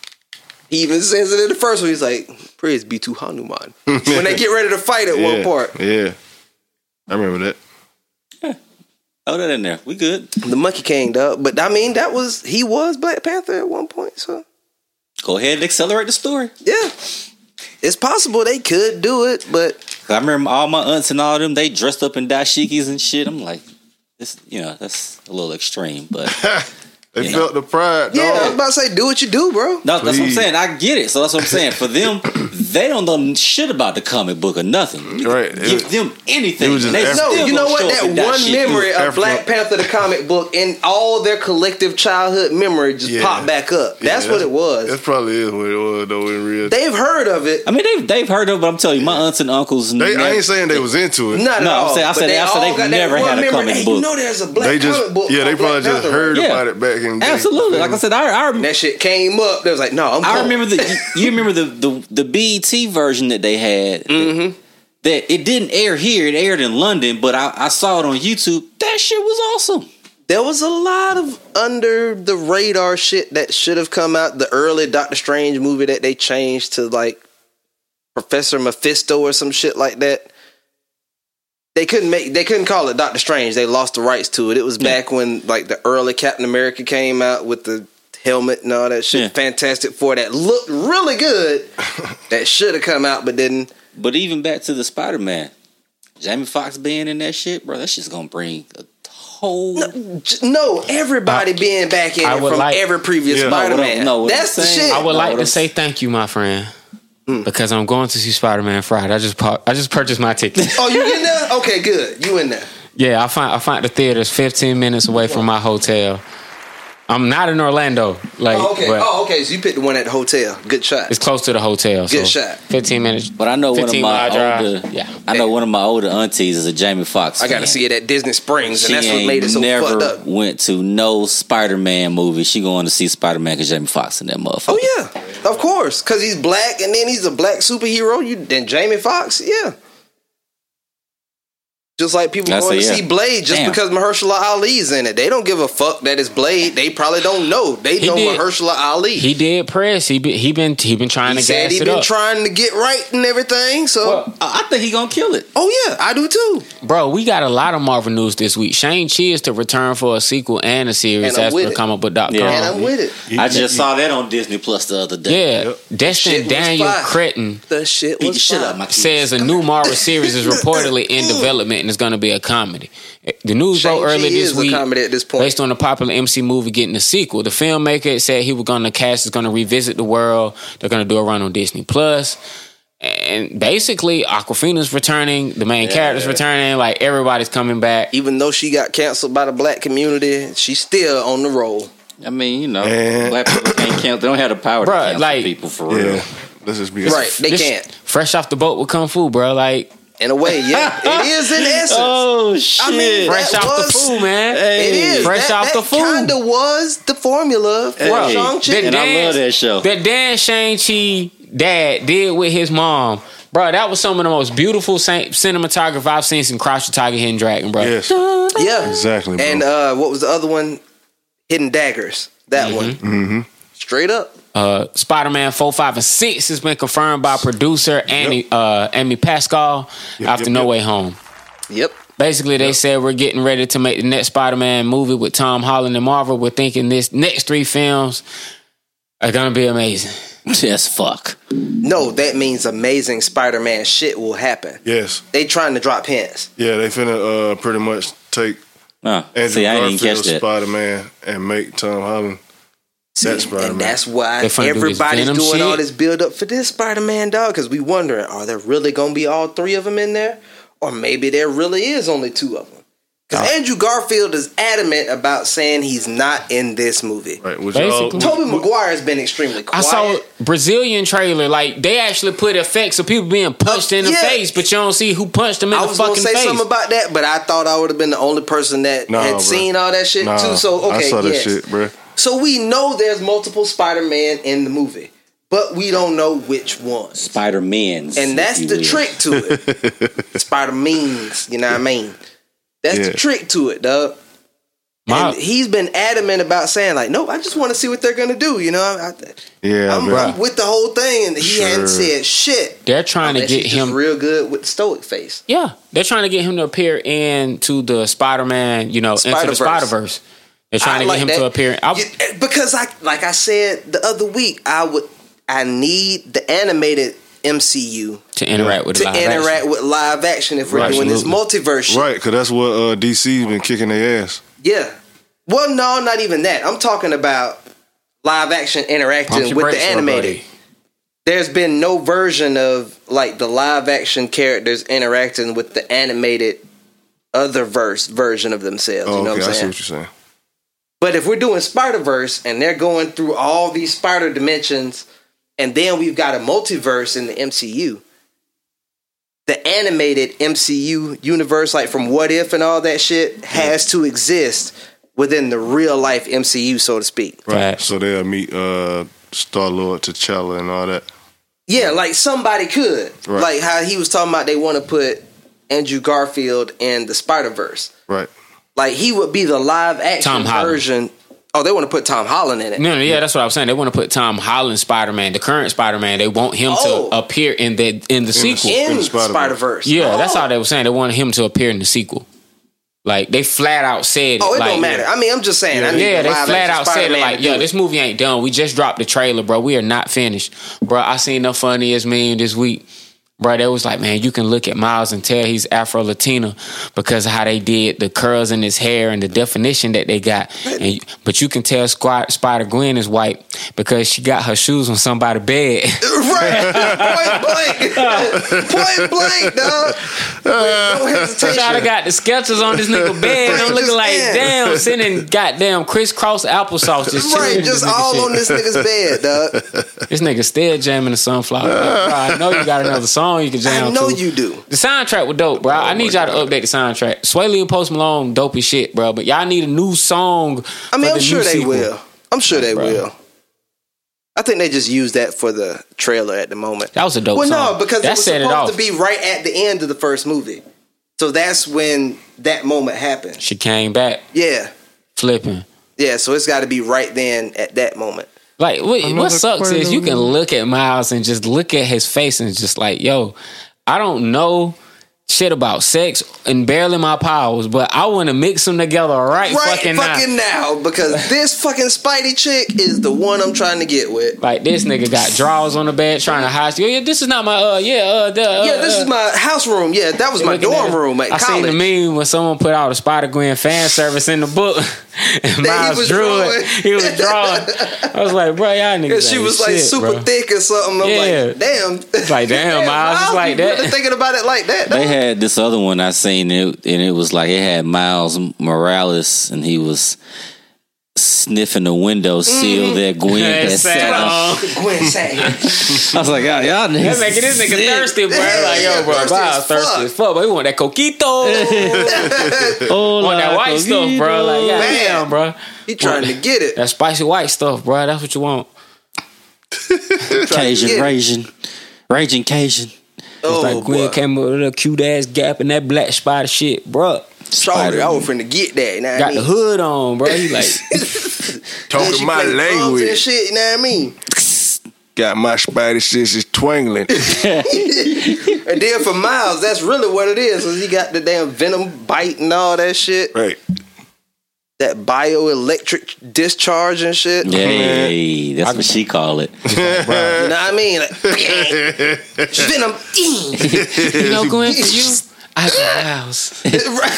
C: He even says it in the first one. He's like, "Praise be to Hanuman." When they get ready to fight at one part.
D: Yeah, I remember that.
A: Yeah. Throw that in there. We good.
C: The Monkey King, dog. But I mean, he was Black Panther at one point, so.
A: Go ahead and accelerate the story.
C: Yeah. It's possible they could do it, but
A: I remember all my aunts and all them, they dressed up in dashikis and shit. I'm like, this, that's a little extreme, but
D: they felt the pride.
C: Yeah, I was about to say, do what you do, bro.
A: No, that's what I'm saying. I get it. So that's what I'm saying. For them, they don't know shit about the comic book or nothing.
D: Right.
A: Give them anything.
C: You know what? That one memory of Black Panther, the comic book, and all their collective childhood memory just popped back up. That's what it was.
D: That probably is what it was, though, in real.
C: They've heard of it.
A: I mean, they've heard of it, but I'm telling you, my aunts and uncles.
D: I ain't saying they was into it.
C: Not at all.
A: I said they've never had a comic book.
C: You know there's a Black comic book.
D: Yeah, they probably just heard about it back in the day.
A: Absolutely. Like I said, I remember
C: that shit came up. They was like, no,
A: I remember you remember the BET version that they had.
C: Mm-hmm.
A: That it didn't air here. It aired in London, but I saw it on YouTube. That shit was awesome.
C: There was a lot of under the radar shit that should have come out. The early Doctor Strange movie that they changed to like Professor Mephisto or some shit like that. They couldn't call it Doctor Strange. They lost the rights to it. It was back when like the early Captain America came out with the helmet and all that shit. Yeah. Fantastic Four that looked really good. That should have come out but didn't.
A: But even back to the Spider-Man, Jamie Foxx being in that shit, bro, that shit's gonna bring a whole.
C: No, everybody being back in it from every previous Spider-Man. That's the shit.
B: I would like to say thank you, my friend. Because I'm going to see Spider-Man Friday. I just purchased my ticket.
C: Oh, you in there? Okay, good. You in there?
B: Yeah, I find the theater's 15 minutes away from my hotel. I'm not in Orlando. Like,
C: okay. So you picked the one at the hotel. Good shot.
B: It's close to the hotel.
C: Good
B: so
C: shot.
B: 15 minutes.
A: But I know one of my older.
B: Yeah.
A: I know one of my older aunties is a Jamie Foxx fan.
C: I got to see it at Disney Springs,
A: She
C: and that's what
A: ain't
C: made it so
A: never
C: fucked up.
A: went to no Spider-Man movie. She going to see Spider-Man because Jamie Foxx in that motherfucker.
C: Oh yeah, of course, because he's black, and then he's a black superhero. Then Jamie Foxx, yeah. Just like people going to see Blade just because Mahershala Ali's in it. They don't give a fuck that it's Blade. They probably don't know. They know Mahershala Ali.
B: He did press. He been trying to gas it up.
C: He been trying to get right and everything. So
A: I think he gonna kill it.
C: Oh yeah, I do too.
B: Bro, we got a lot of Marvel news this week. Shang-Chi is to return for a sequel and a series as per comicbook.com.
C: Yeah, and I'm with it.
A: I just saw that on Disney Plus the other day.
B: Yeah, Destin Daniel Cretton
C: the shit was
B: says a new Marvel series is reportedly in development and it's going to be a comedy. The news broke earlier this week,
C: at this point,
B: based on the popular MC movie getting a sequel. The filmmaker said he was going to cast is going to revisit the world. They're going to do a run on Disney Plus, and basically Awkwafina's returning. The main character's returning. Like everybody's coming back.
C: Even though she got canceled by the black community, she's still on the roll.
A: I mean, you know, black people can't cancel. They don't have the power to cancel people for real.
D: Let's just be
C: right. They can't.
B: Fresh off the boat with Kung Fu, bro. Like.
C: In a way, yeah. It is in essence.
A: Oh, shit.
C: I mean,
B: fresh off the food, man.
C: It is.
B: Fresh off the food.
C: That kind of was the formula for Shang-Chi.
A: And I love that show.
B: The dance Shang-Chi dad did with his mom. Bro, that was some of the most beautiful cinematography I've seen since Crouch the Tiger, Hidden Dragon, bro.
D: Yes.
C: Yeah.
D: Exactly, bro.
C: And what was the other one? Hidden Daggers. That one.
D: Mm-hmm.
C: Straight up.
B: Spider-Man 4, 5, and 6 has been confirmed by producer Amy Pascal after No Way Home.
C: Yep.
B: Basically, they said we're getting ready to make the next Spider-Man movie with Tom Holland and Marvel. We're thinking this next 3 films are going to be amazing.
A: Yes, fuck.
C: No, that means amazing Spider-Man shit will happen.
D: Yes.
C: They trying to drop hints.
D: Yeah, they finna pretty much take Andrew Garfield's Spider-Man and make Tom Holland that Spider-Man.
C: And that's why everybody's doing all this build up for this Spider-Man, dog, because we wondering, are there really going to be all 3 of them in there? Or maybe there really is only 2 of them. Because Andrew Garfield is adamant about saying he's not in this movie.
D: Right.
C: Tobey Maguire has been extremely quiet.
B: I saw a Brazilian trailer. Like, they actually put effects of people being punched in the face, but you don't see who punched them in the fucking face. I was going to say
C: something about that, but I thought I would have been the only person that had seen all that shit too. So, okay,
D: I saw that shit, bro.
C: So we know there's multiple Spider-Man in the movie, but we don't know which one.
A: Spider-Mans.
C: And that's the trick to it. Spider-Mans, you know what I mean? That's the trick to it, dog. And he's been adamant about saying, like, no, I just want to see what they're going to do, you know? I'm with the whole thing, and he hadn't said shit.
B: They're trying to get him
C: real good with the stoic face.
B: Yeah, they're trying to get him to appear into the Spider-Man, into the Spider-Verse. They're trying to get him to appear.
C: Because, like I said the other week, I need the animated MCU
B: to interact with
C: live action if we're doing this multiverse shit.
D: Right, because that's what DC's been kicking their ass.
C: Yeah. Well, no, not even that. I'm talking about live action interacting with the animated. There's been no version of like the live action characters interacting with the animated other version of themselves. You know what I'm saying?
D: I see what you're saying.
C: But if we're doing Spider-Verse and they're going through all these spider dimensions, and then we've got a multiverse in the MCU, the animated MCU universe, like from What If and all that shit, has to exist within the real life MCU, so to speak.
D: Right. So they'll meet Star-Lord, T'Challa, and all that.
C: Yeah, like somebody could.
D: Right.
C: Like how he was talking about they want to put Andrew Garfield in the Spider-Verse.
D: Right.
C: Like he would be the live action version. Oh, they want to put Tom Holland in it.
B: No, that's what I was saying. They want to put Tom Holland Spider-Man, the current Spider-Man. They want him to appear in the sequel.
C: In Spider-Verse.
B: Yeah, that's all they were saying. They wanted him to appear in the sequel. Like, they flat out said it.
C: Oh, it
B: like,
C: don't matter. I mean, I'm just saying.
B: They flat out said it like, this movie ain't done. We just dropped the trailer, bro. We are not finished. Bro, I seen the funniest meme this week. Bro, they was like, man, you can look at Miles and tell he's Afro-Latino because of how they did the curls in his hair and the definition that they got. But you can tell Spider-Gwen is white because she got her shoes on somebody's bed.
C: Right. Point blank, dog. No hesitation.
B: Shoulda got the sketches on this nigga bed. I'm looking like, damn, sending goddamn crisscross applesauce.
C: Just all on this nigga's bed, dog.
B: This nigga still jamming the Sunflower. Bro, I know you got another song you can jam
C: I know
B: to.
C: you do.
B: The soundtrack was dope, bro. I need y'all to update the soundtrack. Sway Lee and Post Malone, dope as shit, bro. But y'all need a new song.
C: I mean,
B: for
C: I'm
B: the
C: sure
B: new
C: they
B: sequel.
C: will. I'm sure they
B: Bro.
C: will. I think they just used that for the trailer at the moment.
B: That was a dope
C: Well,
B: song.
C: no, because
B: that
C: it was
B: set
C: supposed
B: it off.
C: to be right at the end of the first movie. So that's when that moment happened.
B: She came back
C: Yeah.
B: flipping.
C: Yeah, so it's got to be right then at that moment.
B: Like, what sucks is you can
D: Quaalude.
B: look at Miles and just look at his face and just like, yo, I don't know shit about sex and barely my powers, but I want to mix them together right fucking now.
C: Because this fucking Spidey chick is the one I'm trying to get with.
B: Like, this nigga got drawers on the bed trying to hide. Yeah, this is not my,
C: This is my house room. Yeah, that was my
B: looking
C: dorm
B: at-
C: room at
B: I
C: college.
B: seen the meme when someone put out a Spider-Gwen fan service in the book. And Miles
C: was
B: drew
C: drawing.
B: it. He was drawing. I was like, bro, y'all niggas.
C: Because she
B: ain't
C: was like
B: shit,
C: super
B: bro.
C: thick or something. I'm
B: Yeah.
C: like, damn.
B: It's like, damn, Miles, it's like
C: you
B: that.
C: really thinking about it like that,
A: They
C: dog?
A: had this other one I seen it, and it was like it had Miles Morales, and he was sniffing the windowsill that Gwen had sat on.
C: Gwen sat here.
A: I was like, y'all
B: That
A: niggas.
B: making this nigga
A: sick.
B: thirsty, bro. Like, yo, bro,
C: thirsty
B: Miles
C: as
B: thirsty
C: fuck.
B: as fuck, but he want that coquito.
A: Oh,
B: Want that white stuff, bro. Like,
C: Man.
B: damn, bro.
C: He trying to get it.
B: That spicy white stuff, bro. That's what you want.
A: Cajun,
C: Yeah.
A: Raging Cajun.
C: Oh,
B: Like Gwen
C: boy.
B: came up with a cute ass gap in that black spider shit, bro.
C: Sorry, I was finna get that. You know what
B: Got
C: I
B: the
C: mean?
B: hood on, bro. He like,
C: Then
D: Talking
C: she
D: my
C: play drums and
D: language.
C: shit, you know what I mean?
D: Got my spidey senses twangling.
C: And then for Miles, that's really what it is. Cause he got the damn venom bite and all that shit.
D: Right.
C: That bioelectric discharge and shit.
A: Yay, that's what she call it.
C: You know what I mean? Like, venom.
B: you know, Gwen, for you, I got a house.
C: Right.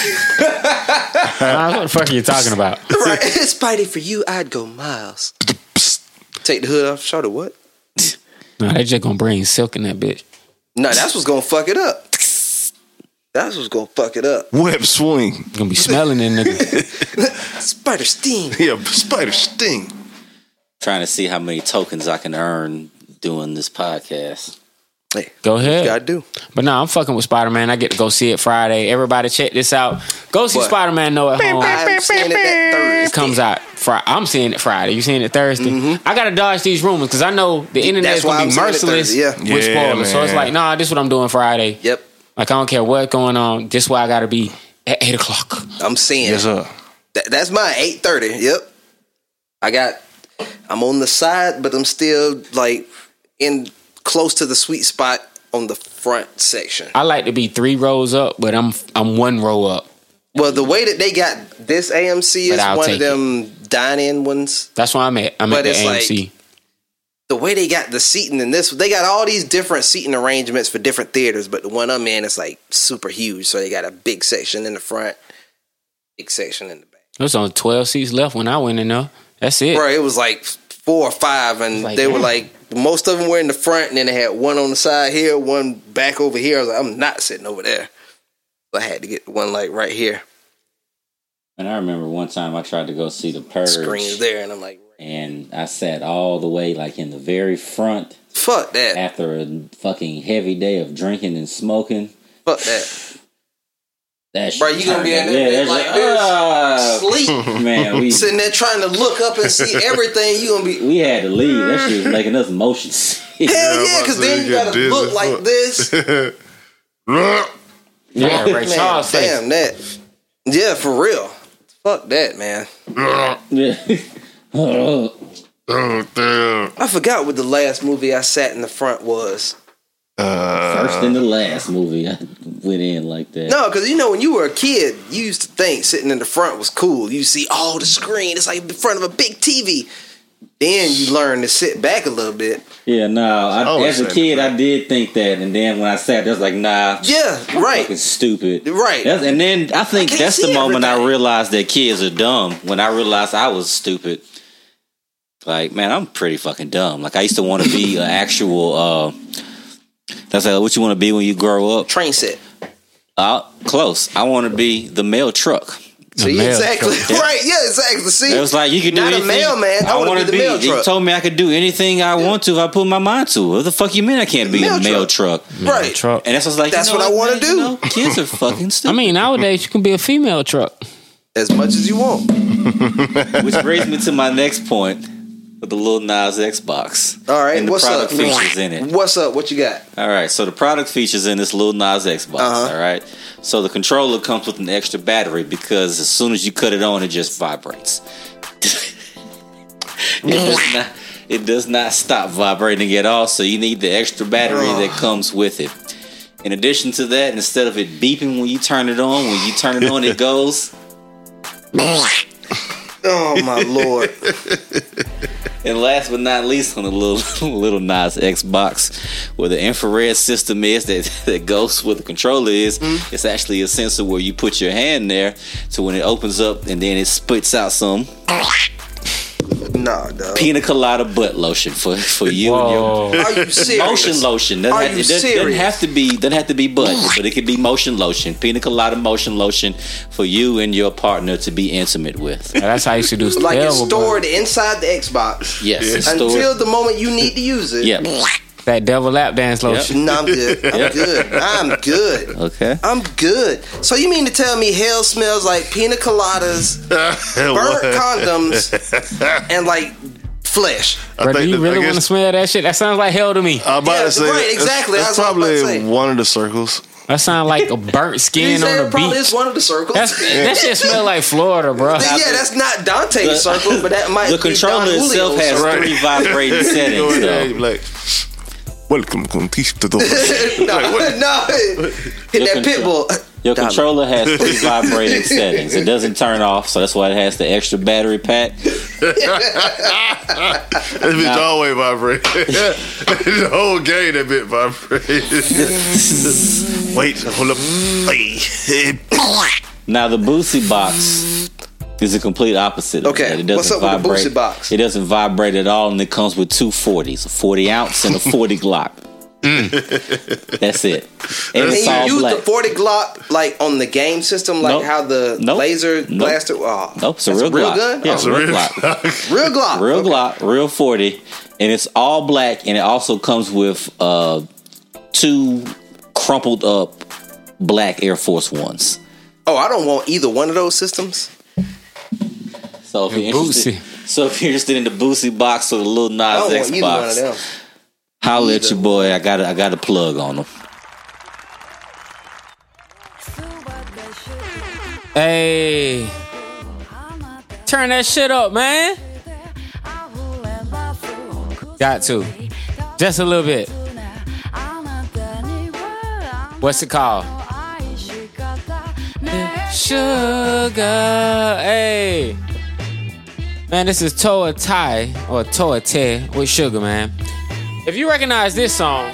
B: What the fuck are you talking about?
C: Right. Spidey, for you, I'd go Miles. Take the hood off. Show the what?
B: No, they just gonna bring silk in that bitch.
C: No, that's what's gonna fuck it up. That's what's gonna fuck it up.
D: Web swing.
B: Gonna be smelling that nigga.
C: Spider sting.
D: Yeah, spider sting.
A: Trying to see how many tokens I can earn doing this podcast.
C: Hey,
B: Go ahead.
C: gotta do.
B: But no, I'm fucking with Spider-Man. I get to go see it Friday. Everybody check this out. Go see
C: What?
B: Spider-Man No at Home.
C: I'm seeing it that Thursday.
B: It comes out Friday. I'm seeing it Friday. You seeing it Thursday? I gotta dodge these rumors because I know the internet's
C: That's why
B: gonna be
C: I'm seeing it
B: merciless
C: Thursday,
B: with
D: Yeah,
B: spoilers. So it's
D: man.
B: like, nah, this is what I'm doing Friday.
C: Yep.
B: Like, I don't care what's going on. This is why I gotta be at 8 o'clock.
C: I'm seeing
D: Yes,
C: it.
D: sir.
C: That's my 8:30. Yep. I'm on the side, but I'm still like in close to the sweet spot on the front section.
B: I like to be 3 rows up, but I'm 1 row up.
C: Well, the way that they got this AMC
B: But
C: is
B: I'll
C: one of
B: take
C: them dine-in ones.
B: That's why I'm at. I'm
C: But
B: at the
C: it's like-
B: AMC.
C: The way they got the seating in this, they got all these different seating arrangements for different theaters, but the one I'm in is like super huge. So they got a big section in the front, big section in the back.
B: There was only 12 seats left when I went in there. That's it.
C: Bro, it was like 4 or 5, and
B: Like,
C: they were
B: damn.
C: like, most of them were in the front, and then they had one on the side here, one back over here. I was like, I'm not sitting over there. So I had to get the one like right here.
A: And I remember one time I tried to go see The Purge,
C: Screen's there, and I'm like,
A: and I sat all the way like in the very front
C: fuck that.
A: after a fucking heavy day of drinking and smoking.
C: Fuck that.
A: That shit
C: Bro, you gonna be in
A: turned
C: there
A: up. Yeah,
C: like
A: that's
C: this,
A: like,
C: sleep.
A: man, we
C: Sitting there trying to look up and see everything. You gonna be
A: we had to leave. That shit was making us motion sick.
C: hell yeah, because then you gotta
D: dizzy.
C: look like this.
B: Yeah, Ray
C: Man,
B: Charles face.
C: damn that. Yeah, for real. Fuck that, man.
A: Yeah.
D: Oh, damn.
C: I forgot what the last movie I sat in the front was.
A: First and the last movie I went in like that.
C: No, because you know when you were a kid, you used to think sitting in the front was cool. You see all the screen. It's like in front of a big TV. Then you learn to sit back a little bit.
A: Yeah, no. As a
D: saying
A: kid, I did think that, and then when I sat there, I was like, nah.
C: Yeah, right.
A: Fucking stupid.
C: Right.
A: And then I think
C: can't
A: that's the
C: see
A: moment I
C: everything.
A: realized that kids are dumb. When I realized I was stupid. Like, man, I'm pretty fucking dumb. Like, I used to want to be an actual, that's like, what you want to be when you grow up?
C: Train set.
A: Close. I want to be the mail truck.
C: See,
B: mail
C: exactly.
A: truck.
C: Right, yeah, exactly. See,
A: It was like, you can do
C: not
A: anything.
C: a mailman. I want to be the mail
A: You
C: truck.
A: told me I could do anything I want to if I put my mind to it. What the fuck you mean I can't be
C: Mail
A: a mail truck?
C: Right.
B: Truck.
A: And that's what I was like,
C: That's
A: you know
C: what I wanna
A: man,
C: do.
A: you know, kids are fucking
B: I
A: stupid.
B: mean, nowadays you can be a female truck.
C: As much as you want.
A: Which brings me to my next point with the Lil Nas X box.
C: All right,
A: and the
C: what's
A: product
C: up?
A: features in it.
C: What's up? What you got?
A: All right, so the product features in this Lil Nas X box.
C: Uh-huh.
A: All right, so the controller comes with an extra battery because as soon as you cut it on, it just vibrates. It does not stop vibrating at all. So you need the extra battery that comes with it. In addition to that, instead of it beeping when you turn it on, it goes.
C: Oh my lord!
A: And last but not least, on the little Nas X box, where the infrared system is that goes where the controller is, it's actually a sensor where you put your hand there, so when it opens up and then it spits out some
C: Nah, dog.
A: pina colada butt lotion for you and
B: Whoa.
C: Are you serious?
A: motion lotion.
C: Are you
A: It doesn't
C: serious?
A: have to be butt, but it could be motion lotion, pina colada motion lotion for you and your partner to be intimate with.
B: That's how I used to do.
C: Like it's
B: devil
C: stored inside the Xbox
A: Yes, it's
C: until
A: stored.
C: the moment you need to use it.
A: Yeah.
B: that devil lap dance lotion.
C: No, I'm good. I'm good. I'm good.
A: Okay.
C: I'm good. So you mean to tell me hell smells like pina coladas, burnt condoms, and like flesh?
B: Bro, do you really want to smell that shit? That sounds like hell to me.
D: I'm about
C: Yeah,
D: to say
C: right, exactly.
D: That's
C: That's what I was about to
D: probably
C: say.
D: one of the circles.
B: That sounds like a burnt skin
C: That
B: on the
C: probably
B: beach.
C: is one of the circles.
B: That shit smell like Florida, bro.
C: Yeah, that's not Dante's circle, but that might
A: The
C: be
A: controller
C: Don
A: itself
C: Julio's
A: has
C: circle.
A: 3 vibrating settings, though.
D: Like, welcome, conquistador.
C: No, hit that pit bull.
A: Your controller has 3 vibrating settings. It doesn't turn off, so that's why it has the extra battery pack.
D: That bitch always vibrate. The whole game, that bit vibrates. Wait, hold up.
A: Now, the Boosie box is the complete opposite of
C: Okay,
A: that. It doesn't
C: what's up with the
A: vibrate.
C: Boosie box?
A: It doesn't vibrate at all, and it comes with 2 40s, a 40 ounce and a 40 Glock. That's it. And it's
C: Can
A: all
C: you use
A: black.
C: the 40 Glock like on the game system, like
A: Nope.
C: how the
A: Nope.
C: laser
A: Nope.
C: blaster? Oh,
A: Nope, it's a
C: that's
A: real Glock.
C: gun.
A: Yeah,
C: Oh,
A: it's a real Glock.
C: real Glock.
A: Real
C: Okay.
A: Glock, real 40, and it's all black, and it also comes with 2 crumpled up black Air Force Ones.
C: Oh, I don't want either one of those systems.
A: So if you're
B: Boosie.
A: interested in the Boosie box or the Lil
C: I
A: Nas
C: don't
A: X
C: want either one of
A: box,
C: them.
A: holla at your boy. I got a plug on them.
B: Hey, turn that shit up, man. Got to. Just a little bit. What's it called? Sugar. Hey. Man, this is Toa Tai or Toa Te with Sugar, man. If you recognize this song,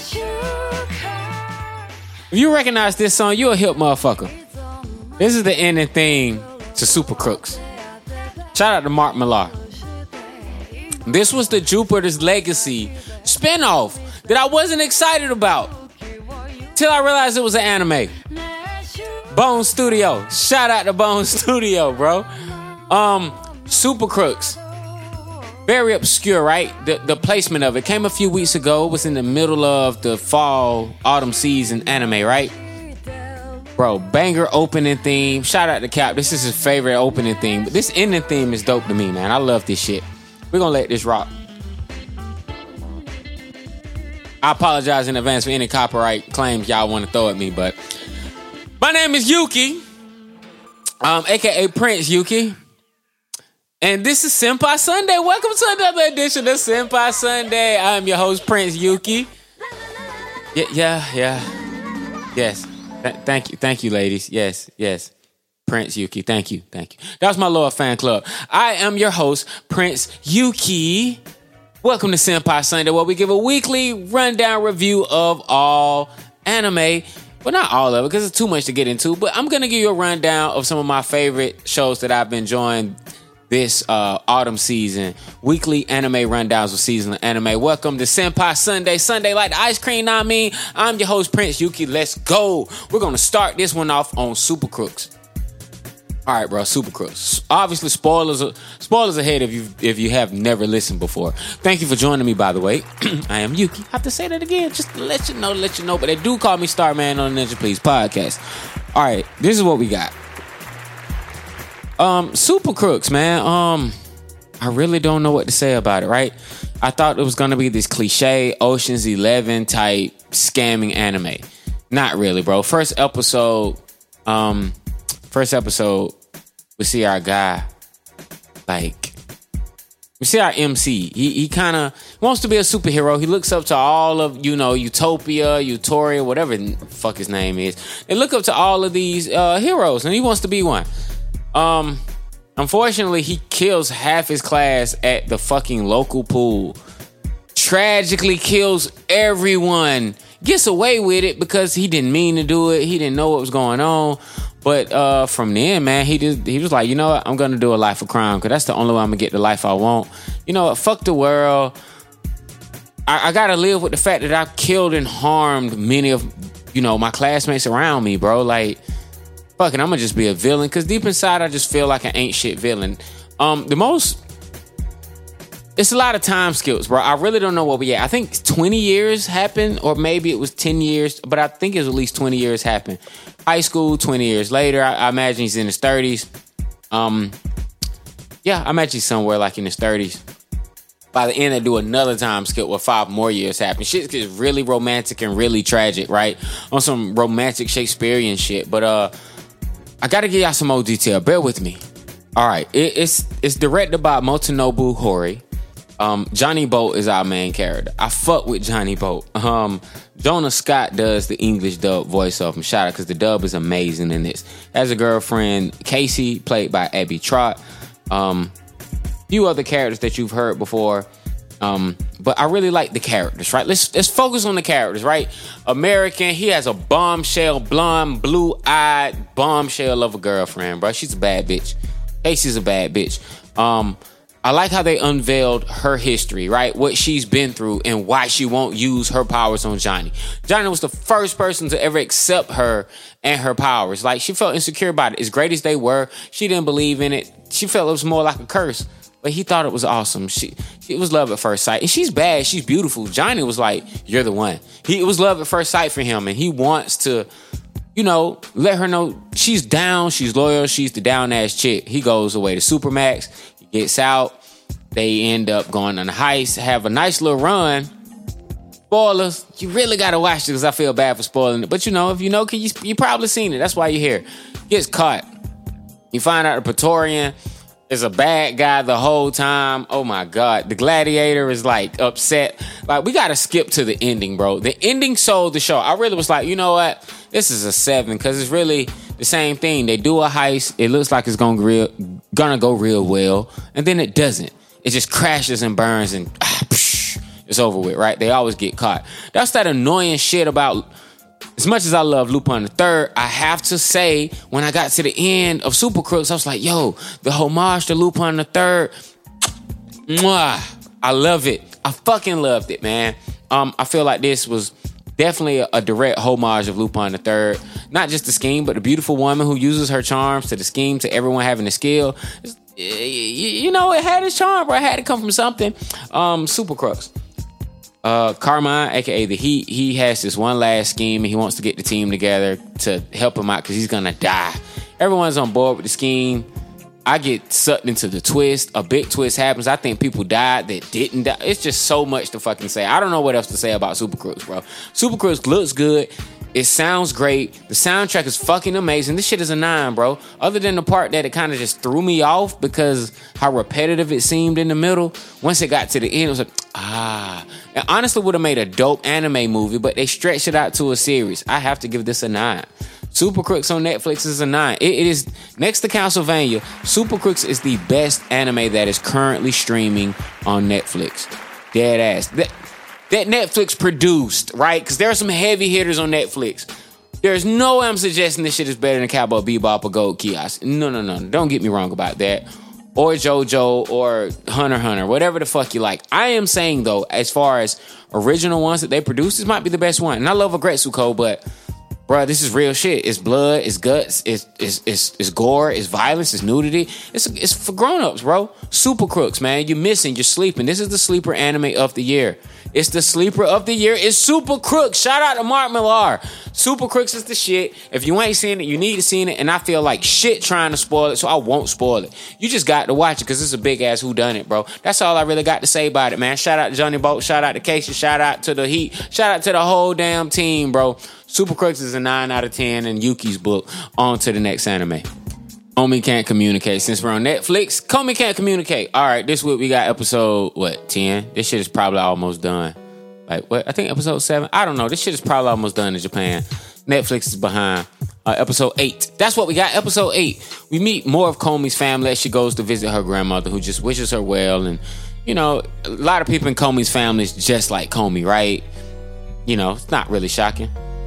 B: you're a hip motherfucker. This is the ending theme to Super Crooks. Shout out to Mark Millar. This was the Jupiter's Legacy spinoff that I wasn't excited about till I realized it was an anime. Bone Studio. Shout out to Bone Studio, bro. Super Crooks. Very obscure, right? The placement of it came a few weeks ago. It was in the middle of the fall, autumn season anime, right? Bro, banger opening theme. Shout out to Cap. This is his favorite opening theme. But this ending theme is dope to me, man. I love this shit. We're gonna let this rock. I apologize in advance for any copyright claims y'all want to throw at me, but my name is Yuki, aka Prince Yuki. And this is Senpai Sunday. Welcome to another edition of Senpai Sunday. I'm your host, Prince Yuki. Yeah. Yes. Thank you, ladies. Yes. Prince Yuki. Thank you. That was my lower fan club. I am your host, Prince Yuki. Welcome to Senpai Sunday, where we give a weekly rundown review of all anime. Well, not all of it, because it's too much to get into, but I'm going to give you a rundown of some of my favorite shows that I've been enjoying this autumn season. Weekly anime rundowns of seasonal anime. Welcome to Senpai Sunday. Sunday like the ice cream, I mean. I'm your host, Prince Yuki. Let's go. We're going to start this one off on Super Crooks. All right, bro, Super Crooks. Obviously, spoilers ahead if you have never listened before. Thank you for joining me, by the way. I am Yuki. I have to say that again, just to let you know. But they do call me Starman on the Ninja Please podcast. All right, this is what we got. Super Crooks, man. I really don't know what to say about it, right? I thought it was going to be this cliche Ocean's 11 type scamming anime. Not really, bro. First episode, we see our guy, we see our MC. He kind of wants to be a superhero. He looks up to all of, Utopia, Euphoria, whatever the fuck his name is. They look up to all of these heroes, and he wants to be one. Unfortunately, he kills half his class at the fucking local pool. Tragically kills everyone. Gets away with it because he didn't mean to do it. He didn't know what was going on. But from then, man, he was like, you know what? I'm gonna do a life of crime because that's the only way I'm gonna get the life I want. You know what? Fuck the world. I gotta live with the fact that I killed and harmed many of, my classmates around me, bro. Like, fucking, I'm gonna just be a villain because deep inside, I just feel like an ain't shit villain. It's a lot of time skips, bro. I really don't know what we at. I think 20 years happened, or maybe it was 10 years, but I think it was at least 20 years happened. High school, 20 years later, I imagine he's in his 30s. I imagine he's somewhere like in his 30s. By the end, they do another time skip where 5 more years happen. Shit gets really romantic and really tragic, right? On some romantic Shakespearean shit. But I got to give y'all some more detail. Bear with me. All right. It's directed by Motonobu Hori. Johnny Bolt is our main character. I fuck with Johnny Bolt. Jonah Scott does the English dub voice of him. Shout out, because the dub is amazing in this. Has a girlfriend, Casey, played by Abby Trott. Few other characters that you've heard before. But I really like the characters, right? Let's focus on the characters, right? American, he has a bombshell, blonde, blue-eyed bombshell of a girlfriend, bro. She's a bad bitch. Casey's a bad bitch. I like how they unveiled her history, right? What she's been through and why she won't use her powers on Johnny. Johnny was the first person to ever accept her and her powers. Like, she felt insecure about it. As great as they were, she didn't believe in it. She felt it was more like a curse. But he thought it was awesome. It was love at first sight. And she's bad. She's beautiful. Johnny was like, you're the one. It was love at first sight for him. And he wants to, let her know she's down. She's loyal. She's the down-ass chick. He goes away to Supermax. He gets out. They end up going on a heist. Have a nice little run. Spoilers. You really got to watch it because I feel bad for spoiling it. But if you know, you probably seen it. That's why you're here. Gets caught. You find out the Praetorian is a bad guy the whole time. Oh my God. The gladiator is like upset. Like, we got to skip to the ending, bro. The ending sold the show. I really was like, you know what? This is a 7 because it's really the same thing. They do a heist. It looks like it's gonna go real well. And then it doesn't. It just crashes and burns and it's over with, right? They always get caught. That's that annoying shit about, as much as I love Lupin III, I have to say, when I got to the end of Super Crooks, I was like, yo, the homage to Lupin III, mwah, I love it. I fucking loved it, man. I feel like this was definitely a direct homage of Lupin III. Not just the scheme, but the beautiful woman who uses her charms to the scheme, to everyone having a skill. It had its charm, bro. It had to come from something. Super Crooks. Carmine, aka the Heat, he has this one last scheme and he wants to get the team together to help him out because he's gonna die. Everyone's on board with the scheme. I get sucked into the twist. A big twist happens. I think people died that didn't die. It's just so much to fucking say. I don't know what else to say about Super Crooks, bro. Super Crooks looks good. It sounds great. The soundtrack is fucking amazing. This shit is a 9, bro. Other than the part that it kind of just threw me off because how repetitive it seemed in the middle. Once it got to the end, it was like, It honestly would have made a dope anime movie, but they stretched it out to a series. I have to give this a 9. Super Crooks on Netflix is a 9. It is, next to Castlevania, Super Crooks is the best anime that is currently streaming on Netflix. Dead ass. That Netflix produced, right? Because there are some heavy hitters on Netflix. There's no way I'm suggesting this shit is better than Cowboy Bebop or Gold Kiosk. No. Don't get me wrong about that. Or JoJo or Hunter x Hunter, whatever the fuck you like. I am saying, though, as far as original ones that they produce, this might be the best one. And I love Agretsuko, but, bro, this is real shit. It's blood, it's guts, it's gore, it's violence, it's nudity. It's for grown-ups, bro. Super Crooks, man. You're missing, you're sleeping. This is the sleeper anime of the year. It's the sleeper of the year. It's Super Crooks. Shout out to Mark Millar. Super Crooks is the shit. If you ain't seen it, you need to see it. And I feel like shit trying to spoil it, so I won't spoil it. You just got to watch it because it's a big ass whodunit, bro. That's all I really got to say about it, man. Shout out to Johnny Boat. Shout out to Casey. Shout out to the Heat. Shout out to the whole damn team, bro. Super Crooks is a 9 out of 10 in Yuki's book. On to the next anime. Komi Can't Communicate. Since we're on Netflix, Komi Can't Communicate. All right, this week we got episode, 10? This shit is probably almost done. Like, what? I think episode 7? I don't know. This shit is probably almost done in Japan. Netflix is behind. Episode 8. That's what we got, episode 8. We meet more of Komi's family as she goes to visit her grandmother, who just wishes her well. And, you know, a lot of people in Komi's family is just like Komi, right? You know, it's not really shocking.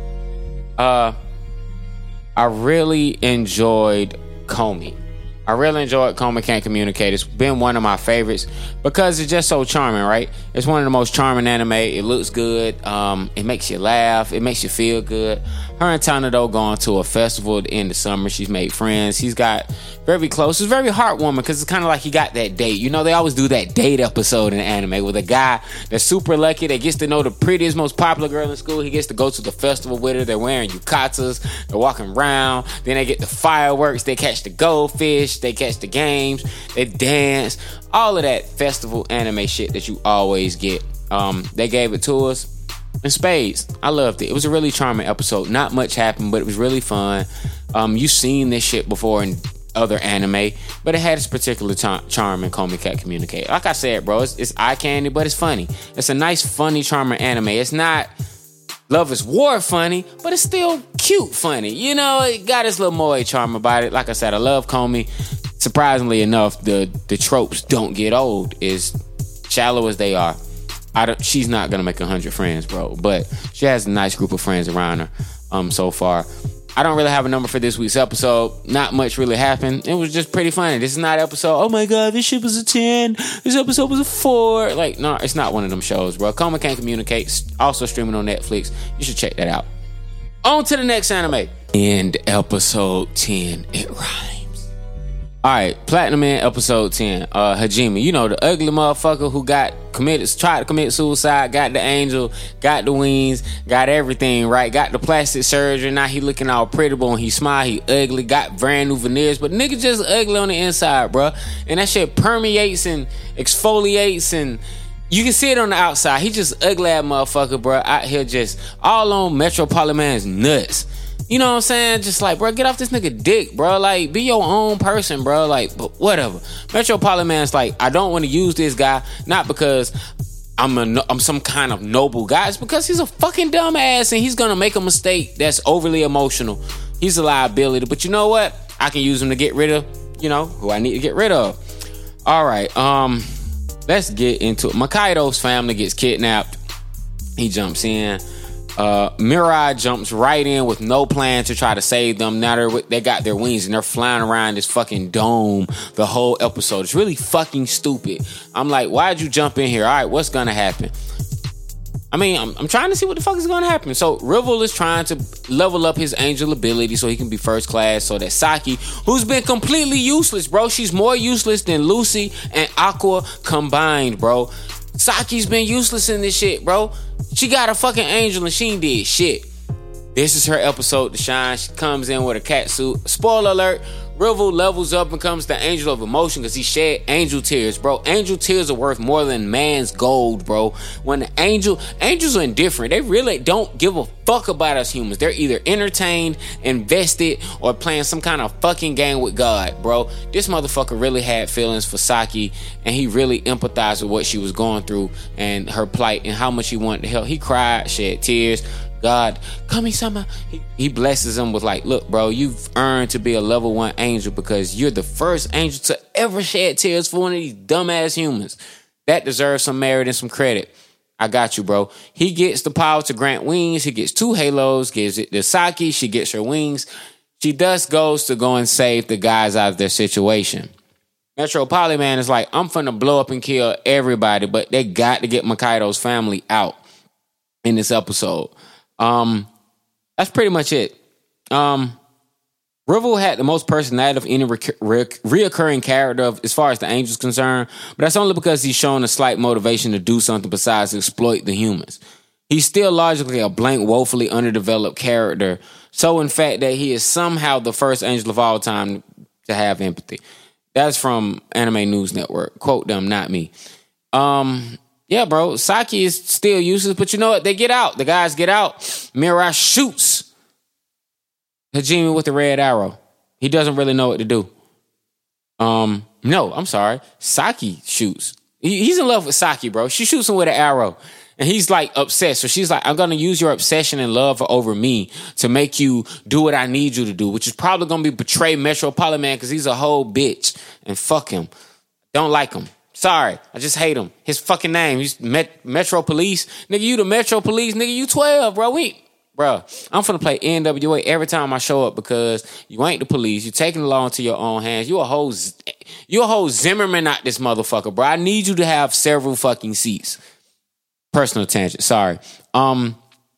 B: I really enjoyed Komi. I really enjoyed Komi Can't Communicate. It's been one of my favorites because it's just so charming, right? It's one of the most charming anime. It looks good. It makes you laugh. It makes you feel good. Her and Tanado going to a festival at the end of summer. She's made friends. He's got very close. It's very heartwarming because it's kind of like he got that date. You know, they always do that date episode in anime with a guy that's super lucky that gets to know the prettiest, most popular girl in school. He gets to go to the festival with her. They're wearing yukatas. They're walking around. Then they get the fireworks. They catch the goldfish. They catch the games. They dance. All of that festival anime shit that you always get. They gave it to us in spades. I loved it. It was a really charming episode. Not much happened, but it was really fun. You've seen this shit before in other anime, but it had its particular charm in Komi Can't Communicate. Like I said, bro, it's eye candy, but it's funny. It's a nice, funny, charming anime. It's not Love is War funny, but it's still cute funny. You know, it got its little moe charm about it. Like I said, I love Komi. Surprisingly enough, the tropes don't get old. As shallow as they are, she's not gonna make 100 friends, bro. But she has a nice group of friends around her. So far, I don't really have a number for this week's episode. Not much really happened. It was just pretty funny. This is not an episode, oh my god, this shit was a 10. This episode was a 4. Like, no, it's not one of them shows, bro. Komi Can't Communicate. Also streaming on Netflix. You should check that out. On to the next anime. And episode 10. It rhymes. Alright, Platinum Man episode 10. Hajime, you know, the ugly motherfucker who tried to commit suicide, got the angel, got the wings, got everything, right? Got the plastic surgery. Now he looking all pretty, but when he smile, he ugly, got brand new veneers, but nigga just ugly on the inside, bro. And that shit permeates and exfoliates, and you can see it on the outside. He just ugly ass motherfucker, bro. Out here just all on Metropolitan's nuts. You know what I'm saying? Just like, bro, get off this nigga dick, bro. Like, be your own person, bro. Like, but whatever. Metropolitan's like, I don't want to use this guy, not because I'm some kind of noble guy. It's because he's a fucking dumbass and he's gonna make a mistake that's overly emotional. He's a liability. But you know what? I can use him to get rid of, you know, who I need to get rid of. All right, let's get into it. Makaido's family gets kidnapped. He jumps in. Mirai jumps right in with no plan to try to save them. Now they got their wings and they're flying around this fucking dome the whole episode. It's really fucking stupid. I'm like, why'd you jump in here? All right, what's gonna happen? I mean, I'm trying to see what the fuck is gonna happen. So Rivel is trying to level up his angel ability so he can be first class, so that Saki, who's been completely useless, bro, she's more useless than Lucy and Aqua combined, bro. Saki's been useless in this shit, bro. She got a fucking angel and she ain't did shit. This is her episode to shine. She comes in with a cat suit. Spoiler alert, Rivel levels up and becomes the angel of emotion because he shed angel tears, bro. Angel tears are worth more than man's gold, bro. When the angels are indifferent. They really don't give a fuck about us humans. They're either entertained, invested, or playing some kind of fucking game with God, bro. This motherfucker really had feelings for Saki, and he really empathized with what she was going through and her plight and how much he wanted to help. He cried, shed tears. God, Kami-sama, he blesses him with like, look, bro, you've earned to be a level 1 angel because you're the first angel to ever shed tears for one of these dumbass humans. That deserves some merit and some credit. I got you, bro. He gets the power to grant wings. He gets 2 halos, gives it to Saki. She gets her wings. She thus goes to go and save the guys out of their situation. Metro Polyman is like, I'm finna blow up and kill everybody, but they got to get Makaido's family out in this episode. That's pretty much it. Rivel had the most personality of any reoccurring character as far as the Angel's concerned, but that's only because he's shown a slight motivation to do something besides exploit the humans. He's still logically a blank, woefully underdeveloped character, so in fact that he is somehow the first Angel of all time to have empathy. That's from Anime News Network. Quote them, not me. Yeah, bro, Saki is still useless, but you know what? They get out. The guys get out. Mirai shoots Hajime with the red arrow. He doesn't really know what to do. No, I'm sorry. Saki shoots. He's in love with Saki, bro. She shoots him with an arrow. And he's like obsessed. So she's like, I'm going to use your obsession and love over me to make you do what I need you to do, which is probably going to be betray Metro Polyman because he's a whole bitch. And fuck him. Don't like him. Sorry. I just hate him. His fucking name. He's Metro Police. Nigga, you the Metro Police. Nigga, you 12, bro. Bro, I'm finna play NWA every time I show up because you ain't the police. You're taking the law into your own hands. You a whole Zimmerman out this motherfucker, bro. I need you to have several fucking seats. Personal tangent. Sorry. I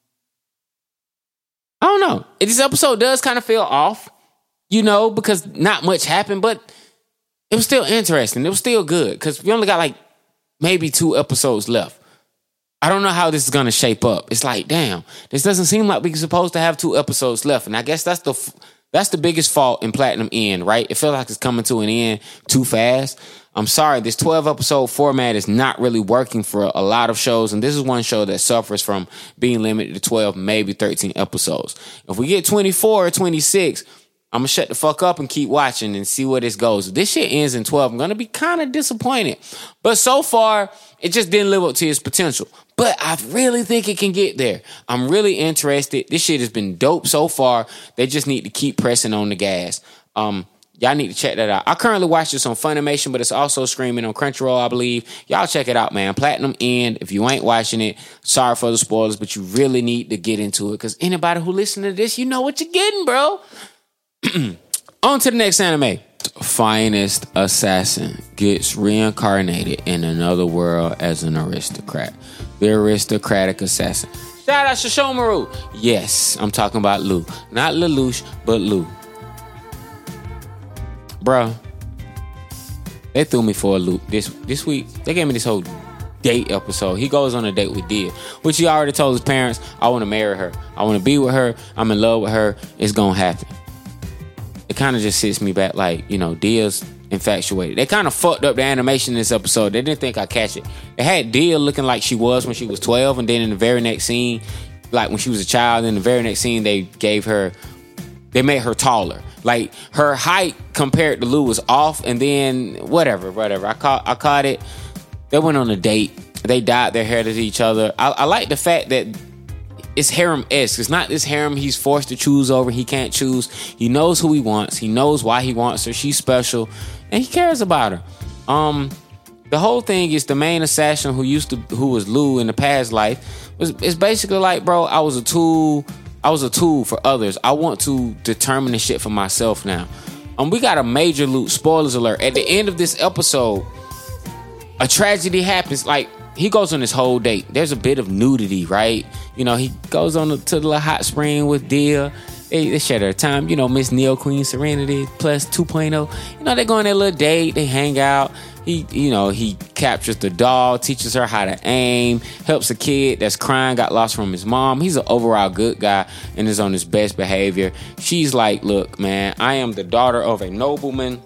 B: don't know. This episode does kind of feel off, because not much happened, but it was still interesting. It was still good because we only got like maybe 2 episodes left. I don't know how this is going to shape up. It's like, damn, this doesn't seem like we're supposed to have 2 episodes left. And I guess that's the biggest fault in Platinum End, right? It feels like it's coming to an end too fast. I'm sorry, this 12-episode format is not really working for a lot of shows, and this is one show that suffers from being limited to 12, maybe 13 episodes. If we get 24 or 26, I'm going to shut the fuck up and keep watching and see where this goes. If this shit ends in 12, I'm going to be kind of disappointed. But so far, it just didn't live up to its potential. But I really think it can get there. I'm really interested. This shit has been dope so far. They just need to keep pressing on the gas. Y'all need to check that out. I currently watch this on Funimation, but it's also streaming on Crunchyroll, I believe. Y'all check it out, man. Platinum End. If you ain't watching it, sorry for the spoilers, but you really need to get into it because anybody who listens to this, you know what you're getting, bro. On to the next anime. Finest Assassin gets reincarnated in another world as an aristocrat. The aristocratic assassin. Shout out to Shomaru. Yes, I'm talking about Lou. Not Lelouch, but Lou. Bruh, they threw me for a loop this week. They gave me this whole date episode. He goes on a date with Dia, which he already told his parents, I want to marry her. I want to be with her. I'm in love with her. It's going to happen. It kind of just sits me back like, Dia's infatuated. They kind of fucked up the animation in this episode. They didn't think I'd catch it. They had Dia looking like she was when she was 12, and then in the very next scene, like when she was a child, in the very next scene, they made her taller. Like her height compared to Lou was off, and then whatever. I caught it. They went on a date. They dyed their hair to each other. I like the fact that it's harem-esque. It's not this harem he's forced to choose over. He can't choose. He knows who he wants. He knows why he wants her. She's special, and he cares about her. The whole thing is the main assassin who was Lou in the past life is basically like, bro, I was a tool for others. I want to determine the shit for myself now. We got a major loot. Spoilers alert. At the end of this episode, a tragedy happens. Like, he goes on this whole date. There's a bit of nudity, right? He goes to the little hot spring with Dia. They share their time. Miss Neo Queen Serenity plus 2.0. They go on their little date. They hang out. He captures the doll, teaches her how to aim, helps a kid that's crying, got lost from his mom. He's an overall good guy and is on his best behavior. She's like, look, man, I am the daughter of a nobleman,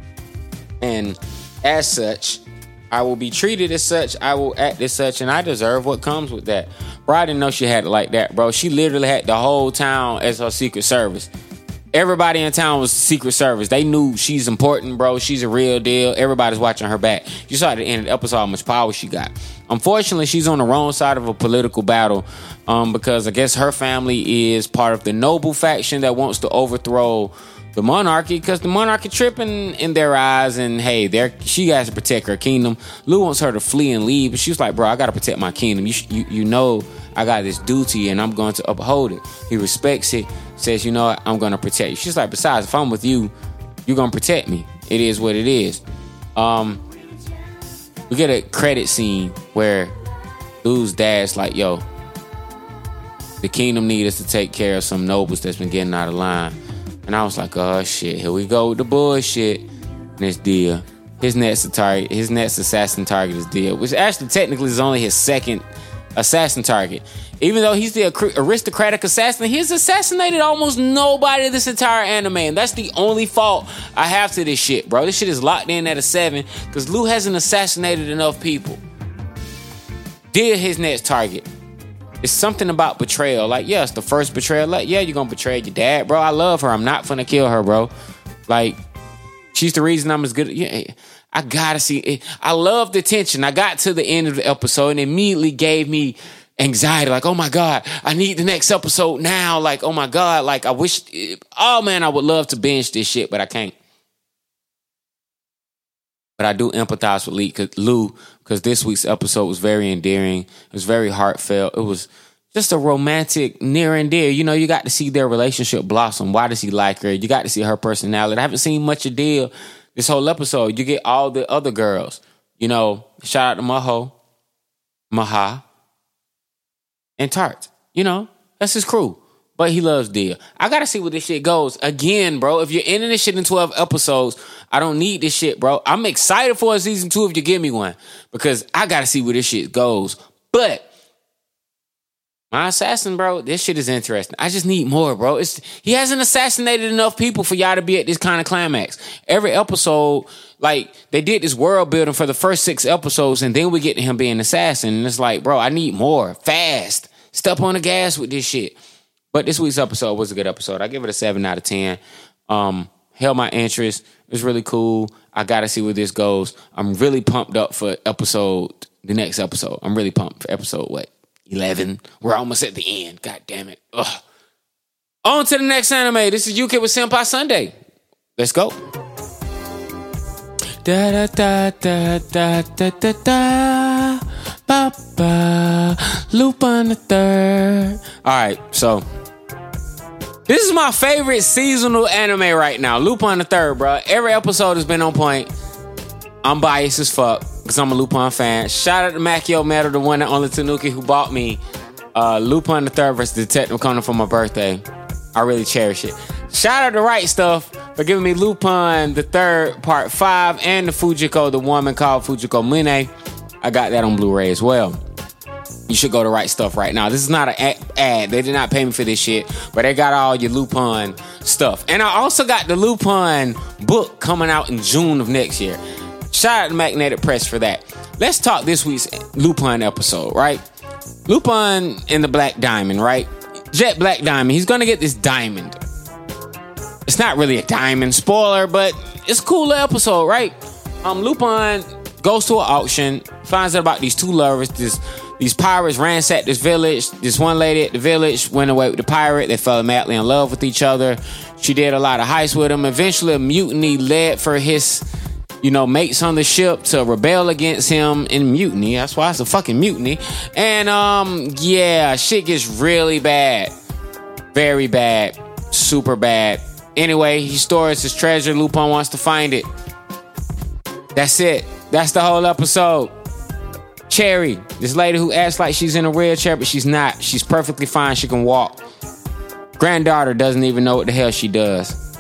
B: and as such, I will be treated as such, I will act as such, and I deserve what comes with that. Bro, I didn't know she had it like that, bro. She literally had the whole town as her Secret Service. Everybody in town was Secret Service. They knew she's important, bro. She's a real deal. Everybody's watching her back. You saw at the end of the episode how much power she got. Unfortunately, she's on the wrong side of a political battle because I guess her family is part of the noble faction that wants to overthrow the monarchy, because the monarchy tripping in their eyes, and hey, she has to protect her kingdom. Lou wants her to flee and leave, but she's like, bro, I gotta protect my kingdom. You know I got this duty and I'm going to uphold it. He respects it, says, you know what, I'm gonna protect you. She's like, besides, if I'm with you, you're gonna protect me. It is what it is. We get a credit scene where Lou's dad's like, yo, the kingdom need us to take care of some nobles that's been getting out of line. And I was like, oh shit, here we go with the bullshit. And it's Dia. His next assassin target is Dia, which actually technically is only his second assassin target. Even though he's the aristocratic assassin, he's assassinated almost nobody this entire anime. And that's the only fault I have to this shit, bro. This shit is locked in at a 7 because Lou hasn't assassinated enough people. Dia his next target. It's something about betrayal. Like, yeah, it's the first betrayal. Like, yeah, you're gonna betray your dad, bro. I love her. I'm not finna kill her, bro. Like, she's the reason I'm as good. Yeah, I gotta see it. I love the tension. I got to the end of the episode and it immediately gave me anxiety. Like, oh my God, I need the next episode now. Like, oh my God, like I wish. Oh man, I would love to binge this shit, but I can't. But I do empathize with Lou because this week's episode was very endearing. It was very heartfelt. It was just a romantic near and dear. You know, you got to see their relationship blossom. Why does he like her? You got to see her personality. I haven't seen much of Dia this whole episode. You get all the other girls. You know, shout out to Maha, and Tart. You know, that's his crew. But he loves Dia. I gotta see where this shit goes. Again, bro, if you're ending this shit in 12 episodes, I don't need this shit, bro. I'm excited for a season 2 if you give me one. Because I gotta see where this shit goes. But my assassin, bro, this shit is interesting. I just need more, bro. He hasn't assassinated enough people for y'all to be at this kind of climax. Every episode, like, they did this world building for the first 6 episodes, and then we get to him being an assassin. And it's like, bro, I need more. Fast. Step on the gas with this shit. But this week's episode was a good episode. I give it a 7 out of 10. Held my interest. It was really cool. I got to see where this goes. I'm really pumped up for the next episode. I'm really pumped for episode, 11? We're almost at the end. God damn it. Ugh. On to the next anime. This is UK with Senpai Sunday. Let's go. Da da da da da da da da. Ba ba. Lupin the Third. All right, so this is my favorite seasonal anime right now. Lupin the Third, bro. Every episode has been on point. I'm biased as fuck because I'm a Lupin fan. Shout out to Makio Metal, the one and only Tanuki who bought me Lupin the Third vs. Detective Conan for my birthday. I really cherish it. Shout out to Right Stuff for giving me Lupin the Third Part 5 and the Fujiko, the woman called Fujiko Mine. I got that on Blu-ray as well. You should go to Right Stuff right now. This is not an ad. They did not pay me for this shit, but they got all your Lupin stuff. And I also got the Lupin book coming out in June of next year. Shout out to Magnetic Press for that. Let's talk this week's Lupin episode, right? Lupin and the Black Diamond, right? Jet Black Diamond. He's gonna get this diamond. It's not really a diamond, spoiler, but it's a cool episode, right? Lupin goes to an auction, finds out about these two lovers. These pirates ransacked this village. This one lady at the village went away with the pirate. They fell madly in love with each other. She did a lot of heists with him. Eventually, a mutiny led for his, mates on the ship to rebel against him in mutiny. That's why it's a fucking mutiny. And, shit gets really bad. Very bad. Super bad. Anyway, he stores his treasure. Lupin wants to find it. That's it. That's the whole episode. Cherry, this lady who acts like she's in a wheelchair, but she's not. She's perfectly fine. She can walk. Granddaughter doesn't even know what the hell she does.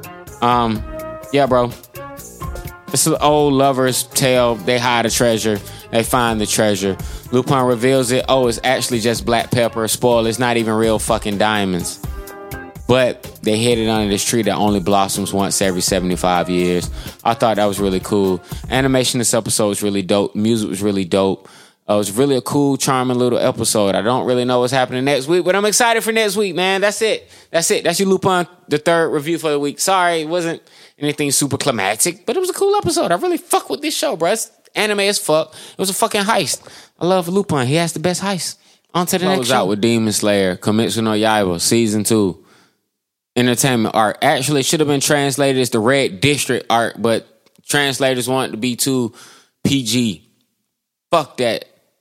B: Bro. It's an old lover's tale. They hide a treasure. They find the treasure. Lupin reveals it. Oh, it's actually just black pepper. Spoil, it's not even real fucking diamonds. But they hid it under this tree that only blossoms once every 75 years. I thought that was really cool. Animation this episode was really dope. Music was really dope. It was really a cool, charming little episode. I don't really know what's happening next week, but I'm excited for next week, man. That's it. That's your Lupin the Third review for the week. Sorry, it wasn't anything super climactic, but it was a cool episode. I really fuck with this show, bro. It's anime as fuck. It was a fucking heist. I love Lupin. He has the best heist. On to the next show. Out with Demon Slayer, Kimetsu no Yaiba, Season 2. entertainment art. Actually, it should have been translated as the Red District art, but translators want it to be too PG. Fuck that.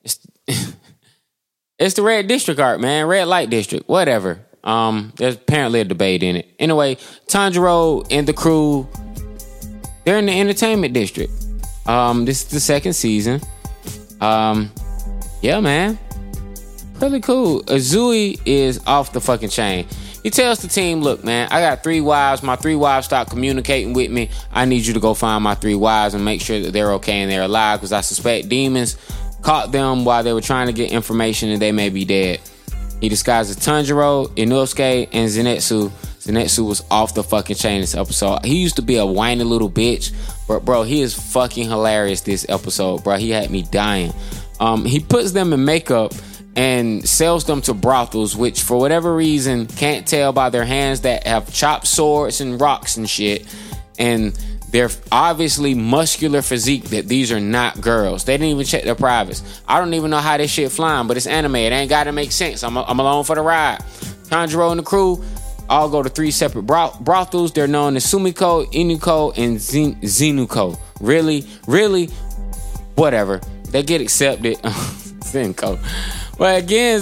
B: It's the Red District art, man. Red Light District, whatever. There's apparently a debate in it. Anyway, Tanjiro and the crew, they're in the entertainment district. This is the second season. Yeah, man. Really cool. Azui is off the fucking chain. He tells the team, look, man, I got 3 wives. My 3 wives stopped communicating with me. I need you to go find my 3 wives and make sure that they're okay and they're alive, because I suspect demons caught them while they were trying to get information and they may be dead. He disguises Tanjiro, Inosuke, and Zenitsu. Zenitsu was off the fucking chain this episode. He used to be a whiny little bitch, but bro, he is fucking hilarious this episode, bro. He had me dying. He puts them in makeup and sells them to brothels, which for whatever reason can't tell by their hands that have chopped swords and rocks and shit, and their obviously muscular physique, that these are not girls. They didn't even check their privates. I don't even know how this shit flying, but it's anime. It ain't gotta make sense. I'm along for the ride. Tanjiro and the crew all go to 3 separate brothels. They're known as Sumiko, Inuko, and Zenuko. Really, whatever. They get accepted. Zenko. But again,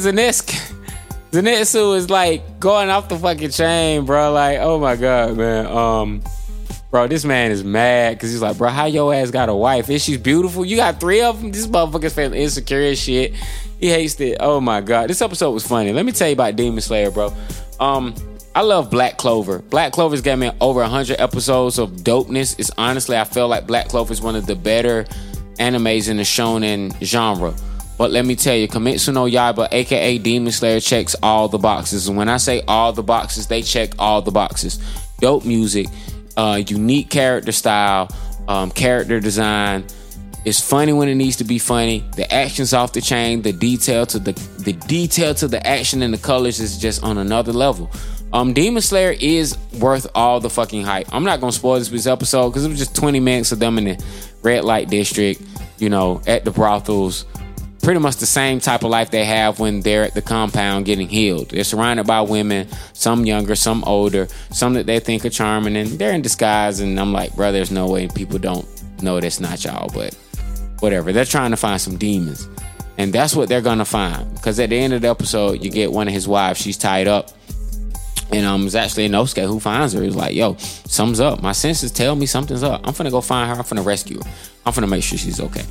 B: Zenitsu is like going off the fucking chain, bro. Like, oh my God, man. Bro, this man is mad because he's like, bro, how your ass got a wife? Is she beautiful? You got 3 of them? This motherfucker's feeling insecure as shit. He hates it. Oh my God. This episode was funny. Let me tell you about Demon Slayer, bro. I love Black Clover. Black Clover's got me over 100 episodes of dopeness. It's honestly, I feel like Black Clover is one of the better animes in the shonen genre. But let me tell you, Kimetsu no Yaiba, aka Demon Slayer, checks all the boxes. And when I say all the boxes, they check all the boxes. Dope music, unique character style, character design. It's funny when it needs to be funny. The action's off the chain. The detail to the action and the colors is just on another level. Demon Slayer is worth all the fucking hype. I'm not gonna spoil this week's episode because it was just 20 minutes of them in the red light district, you know, at the brothels. Pretty much the same type of life they have when they're at the compound getting healed. They're surrounded by women, some younger, some older, some that they think are charming, and they're in disguise. And I'm like, bro, there's no way people don't know that's not y'all, but whatever. They're trying to find some demons, and that's what they're gonna find. Because at the end of the episode, you get one of his wives. She's tied up, and it's actually Inosuke who finds her. He's like, yo, something's up. My senses tell me something's up. I'm finna go find her. I'm finna rescue her. I'm finna make sure she's okay.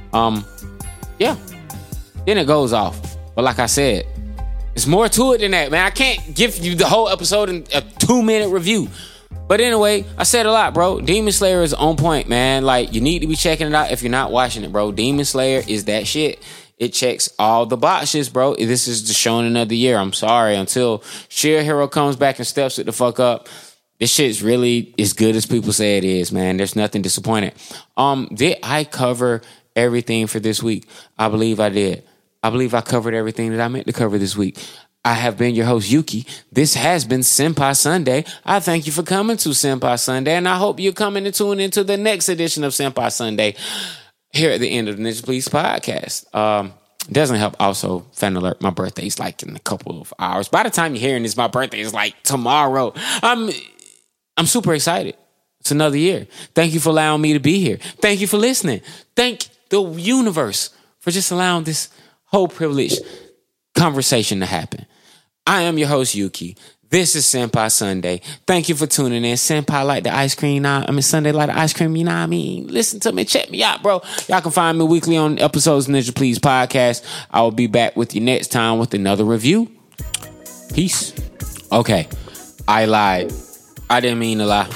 B: Yeah. Then it goes off. But like I said, there's more to it than that, man. I can't give you the whole episode in a 2-minute review. But anyway, I said a lot, bro. Demon Slayer is on point, man. Like, you need to be checking it out if you're not watching it, bro. Demon Slayer is that shit. It checks all the boxes, bro. This is the shonen of the year. I'm sorry. Until Sheer Hero comes back and steps it the fuck up, this shit's really as good as people say it is, man. There's nothing disappointing. Did I cover everything for this week? I believe I did. I believe I covered everything that I meant to cover this week. I have been your host, Yuki. This has been Senpai Sunday. I thank you for coming to Senpai Sunday, and I hope you're coming to tune into the next edition of Senpai Sunday here at the end of the Ninja Please podcast. Doesn't help also, fan alert, my birthday's like in a couple of hours. By the time you're hearing this, my birthday is like tomorrow. I'm super excited. It's another year. Thank you for allowing me to be here. Thank you for listening. Thank the universe for just allowing this whole privileged conversation to happen. I am your host, Yuki. This is Senpai Sunday. Thank you for tuning in. Senpai like the ice cream. Sunday like the ice cream. You know what I mean? Listen to me. Check me out, bro. Y'all can find me weekly on episodes of Ninja Please podcast. I will be back with you next time with another review. Peace. Okay. I lied. I didn't mean to lie.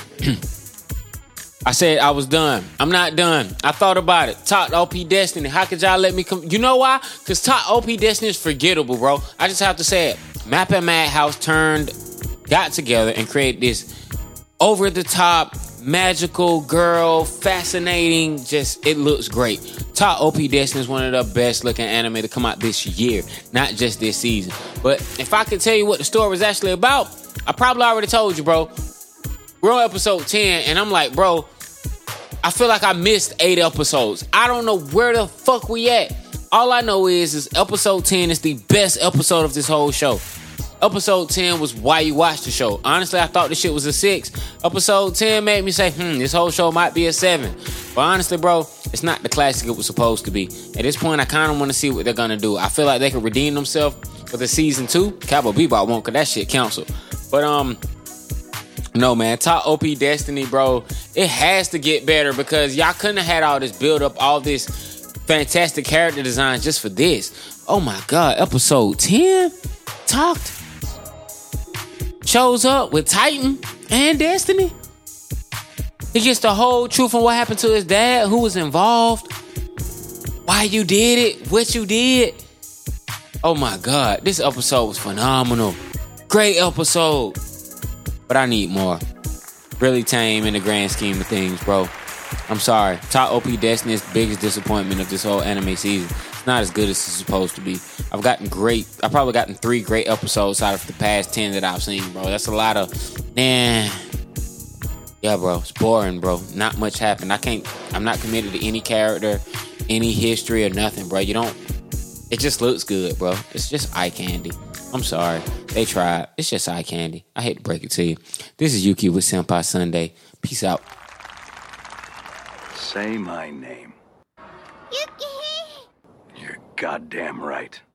B: I said I was done. I'm not done. I thought about it. Top OP Destiny. How could y'all let me come? You know why? Because Top OP Destiny is forgettable, bro. I just have to say it. Map and Madhouse got together and created this over-the-top, magical girl, fascinating, just, it looks great. Top OP Destiny is one of the best-looking anime to come out this year, not just this season. But if I could tell you what the story was actually about, I probably already told you, bro. We're on episode 10, and I'm like, bro, I feel like I missed 8 episodes. I don't know where the fuck we at. All I know is episode 10 is the best episode of this whole show. Episode 10 was why you watched the show. Honestly, I thought this shit was a 6. Episode 10 made me say, this whole show might be a 7. But honestly, bro, it's not the classic it was supposed to be. At this point, I kind of want to see what they're going to do. I feel like they could redeem themselves for the season 2. Cowboy Bebop won't, because that shit canceled. But, no, man, top OP Destiny, bro, it has to get better because y'all couldn't have had all this build up, all this fantastic character design just for this. Oh my God, episode 10 shows up with Titan and Destiny. He gets the whole truth on what happened to his dad, who was involved, why you did it, what you did. Oh my God, this episode was phenomenal. Great episode. But I need more. Really tame in the grand scheme of things, bro. I'm sorry. Top OP Destiny is the biggest disappointment of this whole anime season. It's not as good as it's supposed to be. I've probably gotten 3 great episodes out of the past 10 that I've seen, bro. That's a lot of, yeah, bro. It's boring, bro. Not much happened. I'm not committed to any character, any history or nothing, bro. It just looks good, bro. It's just eye candy. I'm sorry. They tried. It's just eye candy. I hate to break it to you. This is Yuki with Senpai Sunday. Peace out.
F: Say my name.
G: Yuki!
F: You're goddamn right.